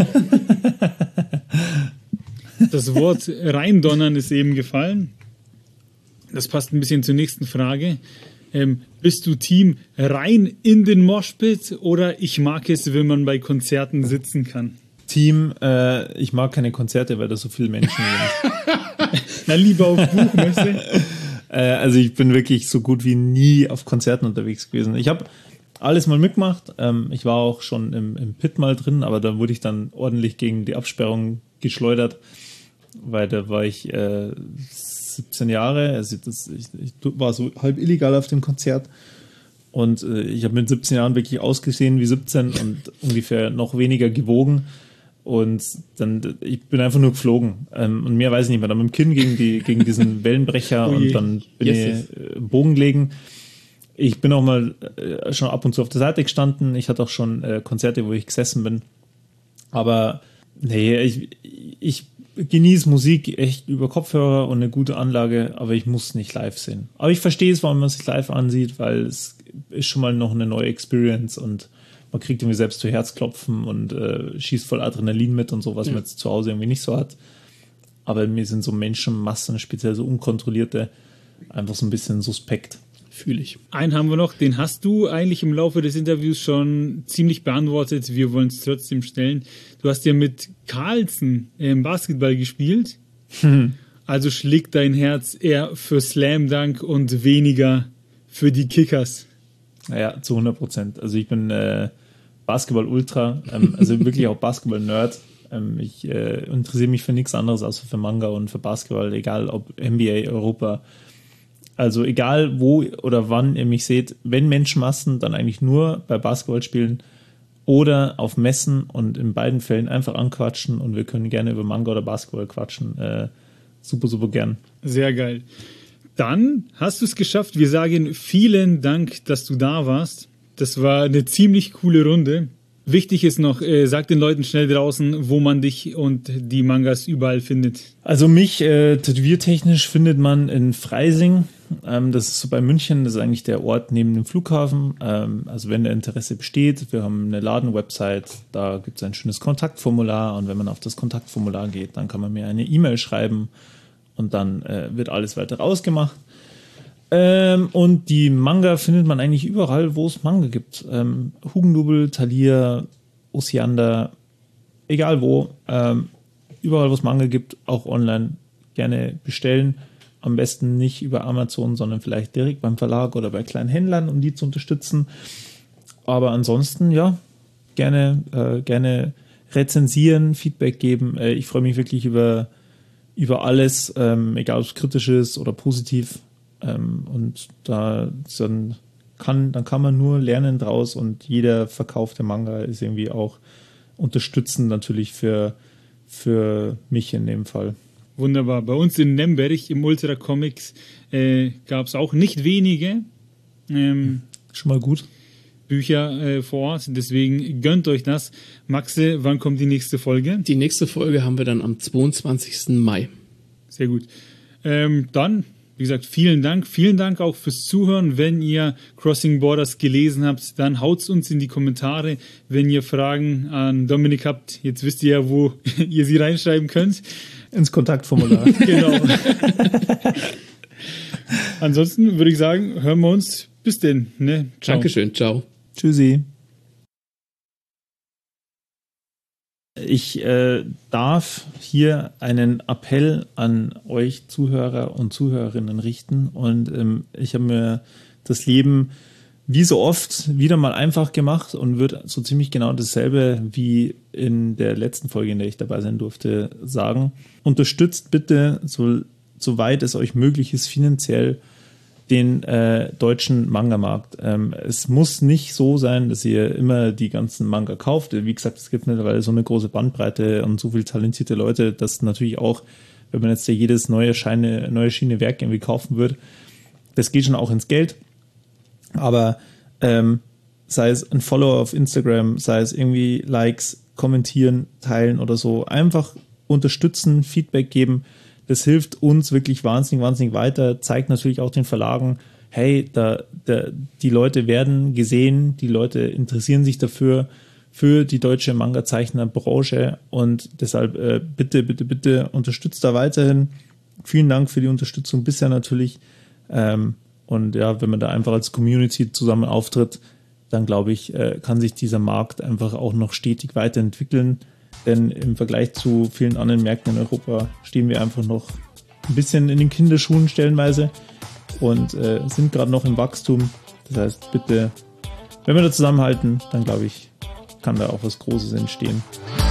Das Wort reindonnern ist eben gefallen. Das passt ein bisschen zur nächsten Frage. Ähm, bist du Team rein in den Moshpit oder ich mag es, wenn man bei Konzerten sitzen kann? Team, äh, ich mag keine Konzerte, weil da so viele Menschen sind. Na, lieber auf Buchmesse. äh, also ich bin wirklich so gut wie nie auf Konzerten unterwegs gewesen. Ich habe alles mal mitgemacht. Ähm, ich war auch schon im, im Pit mal drin, aber da wurde ich dann ordentlich gegen die Absperrung geschleudert, weil da war ich äh, siebzehn Jahre. Also das, ich, ich war so halb illegal auf dem Konzert. Und äh, ich habe mit siebzehn Jahren wirklich ausgesehen wie siebzehn und ungefähr noch weniger gewogen. Und dann, ich bin einfach nur geflogen. Ähm, und mehr weiß ich nicht mehr. Dann mit dem Kinn gegen, die, gegen diesen Wellenbrecher oh und dann bin yes. ich äh, Bogen legen. Ich bin auch mal äh, schon ab und zu auf der Seite gestanden. Ich hatte auch schon äh, Konzerte, wo ich gesessen bin. Aber nee, ich, ich genieße Musik echt über Kopfhörer und eine gute Anlage, aber ich muss nicht live sehen. Aber ich verstehe es, warum man sich live ansieht, weil es ist schon mal noch eine neue Experience und man kriegt irgendwie selbst zu Herzklopfen und äh, schießt voll Adrenalin mit und so, was ja. man jetzt zu Hause irgendwie nicht so hat. Aber mir sind so Menschenmassen, speziell so unkontrollierte, einfach so ein bisschen suspekt. Fühle ich. Einen haben wir noch, den hast du eigentlich im Laufe des Interviews schon ziemlich beantwortet. Wir wollen es trotzdem stellen. Du hast ja mit Carlsen im Basketball gespielt. Hm. Also schlägt dein Herz eher für Slam Dunk und weniger für die Kickers. Ja, zu hundert Prozent. Also ich bin äh, Basketball-Ultra, ähm, also wirklich auch Basketball-Nerd. Ähm, ich äh, interessiere mich für nichts anderes als für Manga und für Basketball, egal ob N B A, Europa. Also egal wo oder wann ihr mich seht, wenn Menschenmassen, dann eigentlich nur bei Basketballspielen oder auf Messen und in beiden Fällen einfach anquatschen und wir können gerne über Manga oder Basketball quatschen. Äh, super, super gern. Sehr geil. Dann hast du es geschafft. Wir sagen vielen Dank, dass du da warst. Das war eine ziemlich coole Runde. Wichtig ist noch, äh, sag den Leuten schnell draußen, wo man dich und die Mangas überall findet. Also mich äh, tätowiertechnisch findet man in Freising. Ähm, das ist so bei München, das ist eigentlich der Ort neben dem Flughafen. Ähm, also wenn der Interesse besteht, wir haben eine Ladenwebsite, da gibt es ein schönes Kontaktformular und wenn man auf das Kontaktformular geht, dann kann man mir eine E-Mail schreiben und dann äh, wird alles weiter ausgemacht. Ähm, und die Manga findet man eigentlich überall, wo es Manga gibt. Ähm, Hugendubel, Thalia, Osiander, egal wo. Ähm, überall, wo es Manga gibt, auch online gerne bestellen. Am besten nicht über Amazon, sondern vielleicht direkt beim Verlag oder bei kleinen Händlern, um die zu unterstützen. Aber ansonsten, ja, gerne, äh, gerne rezensieren, Feedback geben. Äh, ich freue mich wirklich über, über alles, ähm, egal ob es kritisch ist oder positiv. Ähm, und da dann kann, dann kann man nur lernen draus und jeder verkaufte Manga ist irgendwie auch unterstützend natürlich für, für mich in dem Fall. Wunderbar. Bei uns in Nemberg im Ultra Comics äh, gab es auch nicht wenige ähm, schon mal gut Bücher äh, vor Ort, deswegen gönnt euch das. Maxe, wann kommt die nächste Folge? Die nächste Folge haben wir dann am zweiundzwanzigsten Mai. Sehr gut. Ähm, dann Wie gesagt, vielen Dank. Vielen Dank auch fürs Zuhören. Wenn ihr Crossing Borders gelesen habt, dann haut's uns in die Kommentare. Wenn ihr Fragen an Dominik habt, jetzt wisst ihr ja, wo ihr sie reinschreiben könnt. Ins Kontaktformular. Genau. Ansonsten würde ich sagen, hören wir uns. Bis denn. Ne? Ciao. Dankeschön. Ciao. Tschüssi. Ich äh, darf hier einen Appell an euch Zuhörer und Zuhörerinnen richten und ähm, ich habe mir das Leben wie so oft wieder mal einfach gemacht und würde so ziemlich genau dasselbe wie in der letzten Folge, in der ich dabei sein durfte, sagen. Unterstützt bitte, so, soweit es euch möglich ist, finanziell den äh, deutschen Manga-Markt. Ähm, es muss nicht so sein, dass ihr immer die ganzen Manga kauft. Wie gesagt, es gibt mittlerweile so eine große Bandbreite und so viele talentierte Leute, dass natürlich auch, wenn man jetzt ja jedes neue Scheine, neue Schiene Werk irgendwie kaufen wird, das geht schon auch ins Geld. Aber ähm, sei es ein Follower auf Instagram, sei es irgendwie Likes, kommentieren, teilen oder so, einfach unterstützen, Feedback geben. Das hilft uns wirklich wahnsinnig, wahnsinnig weiter, zeigt natürlich auch den Verlagen, hey, da, da, die Leute werden gesehen, die Leute interessieren sich dafür, für die deutsche Manga-Zeichner-Branche und deshalb äh, bitte, bitte, bitte unterstützt da weiterhin. Vielen Dank für die Unterstützung bisher natürlich. Ähm, und ja, wenn man da einfach als Community zusammen auftritt, dann glaube ich, äh, kann sich dieser Markt einfach auch noch stetig weiterentwickeln. Denn im Vergleich zu vielen anderen Märkten in Europa stehen wir einfach noch ein bisschen in den Kinderschuhen stellenweise und äh, sind gerade noch im Wachstum. Das heißt, bitte, wenn wir da zusammenhalten, dann glaube ich, kann da auch was Großes entstehen.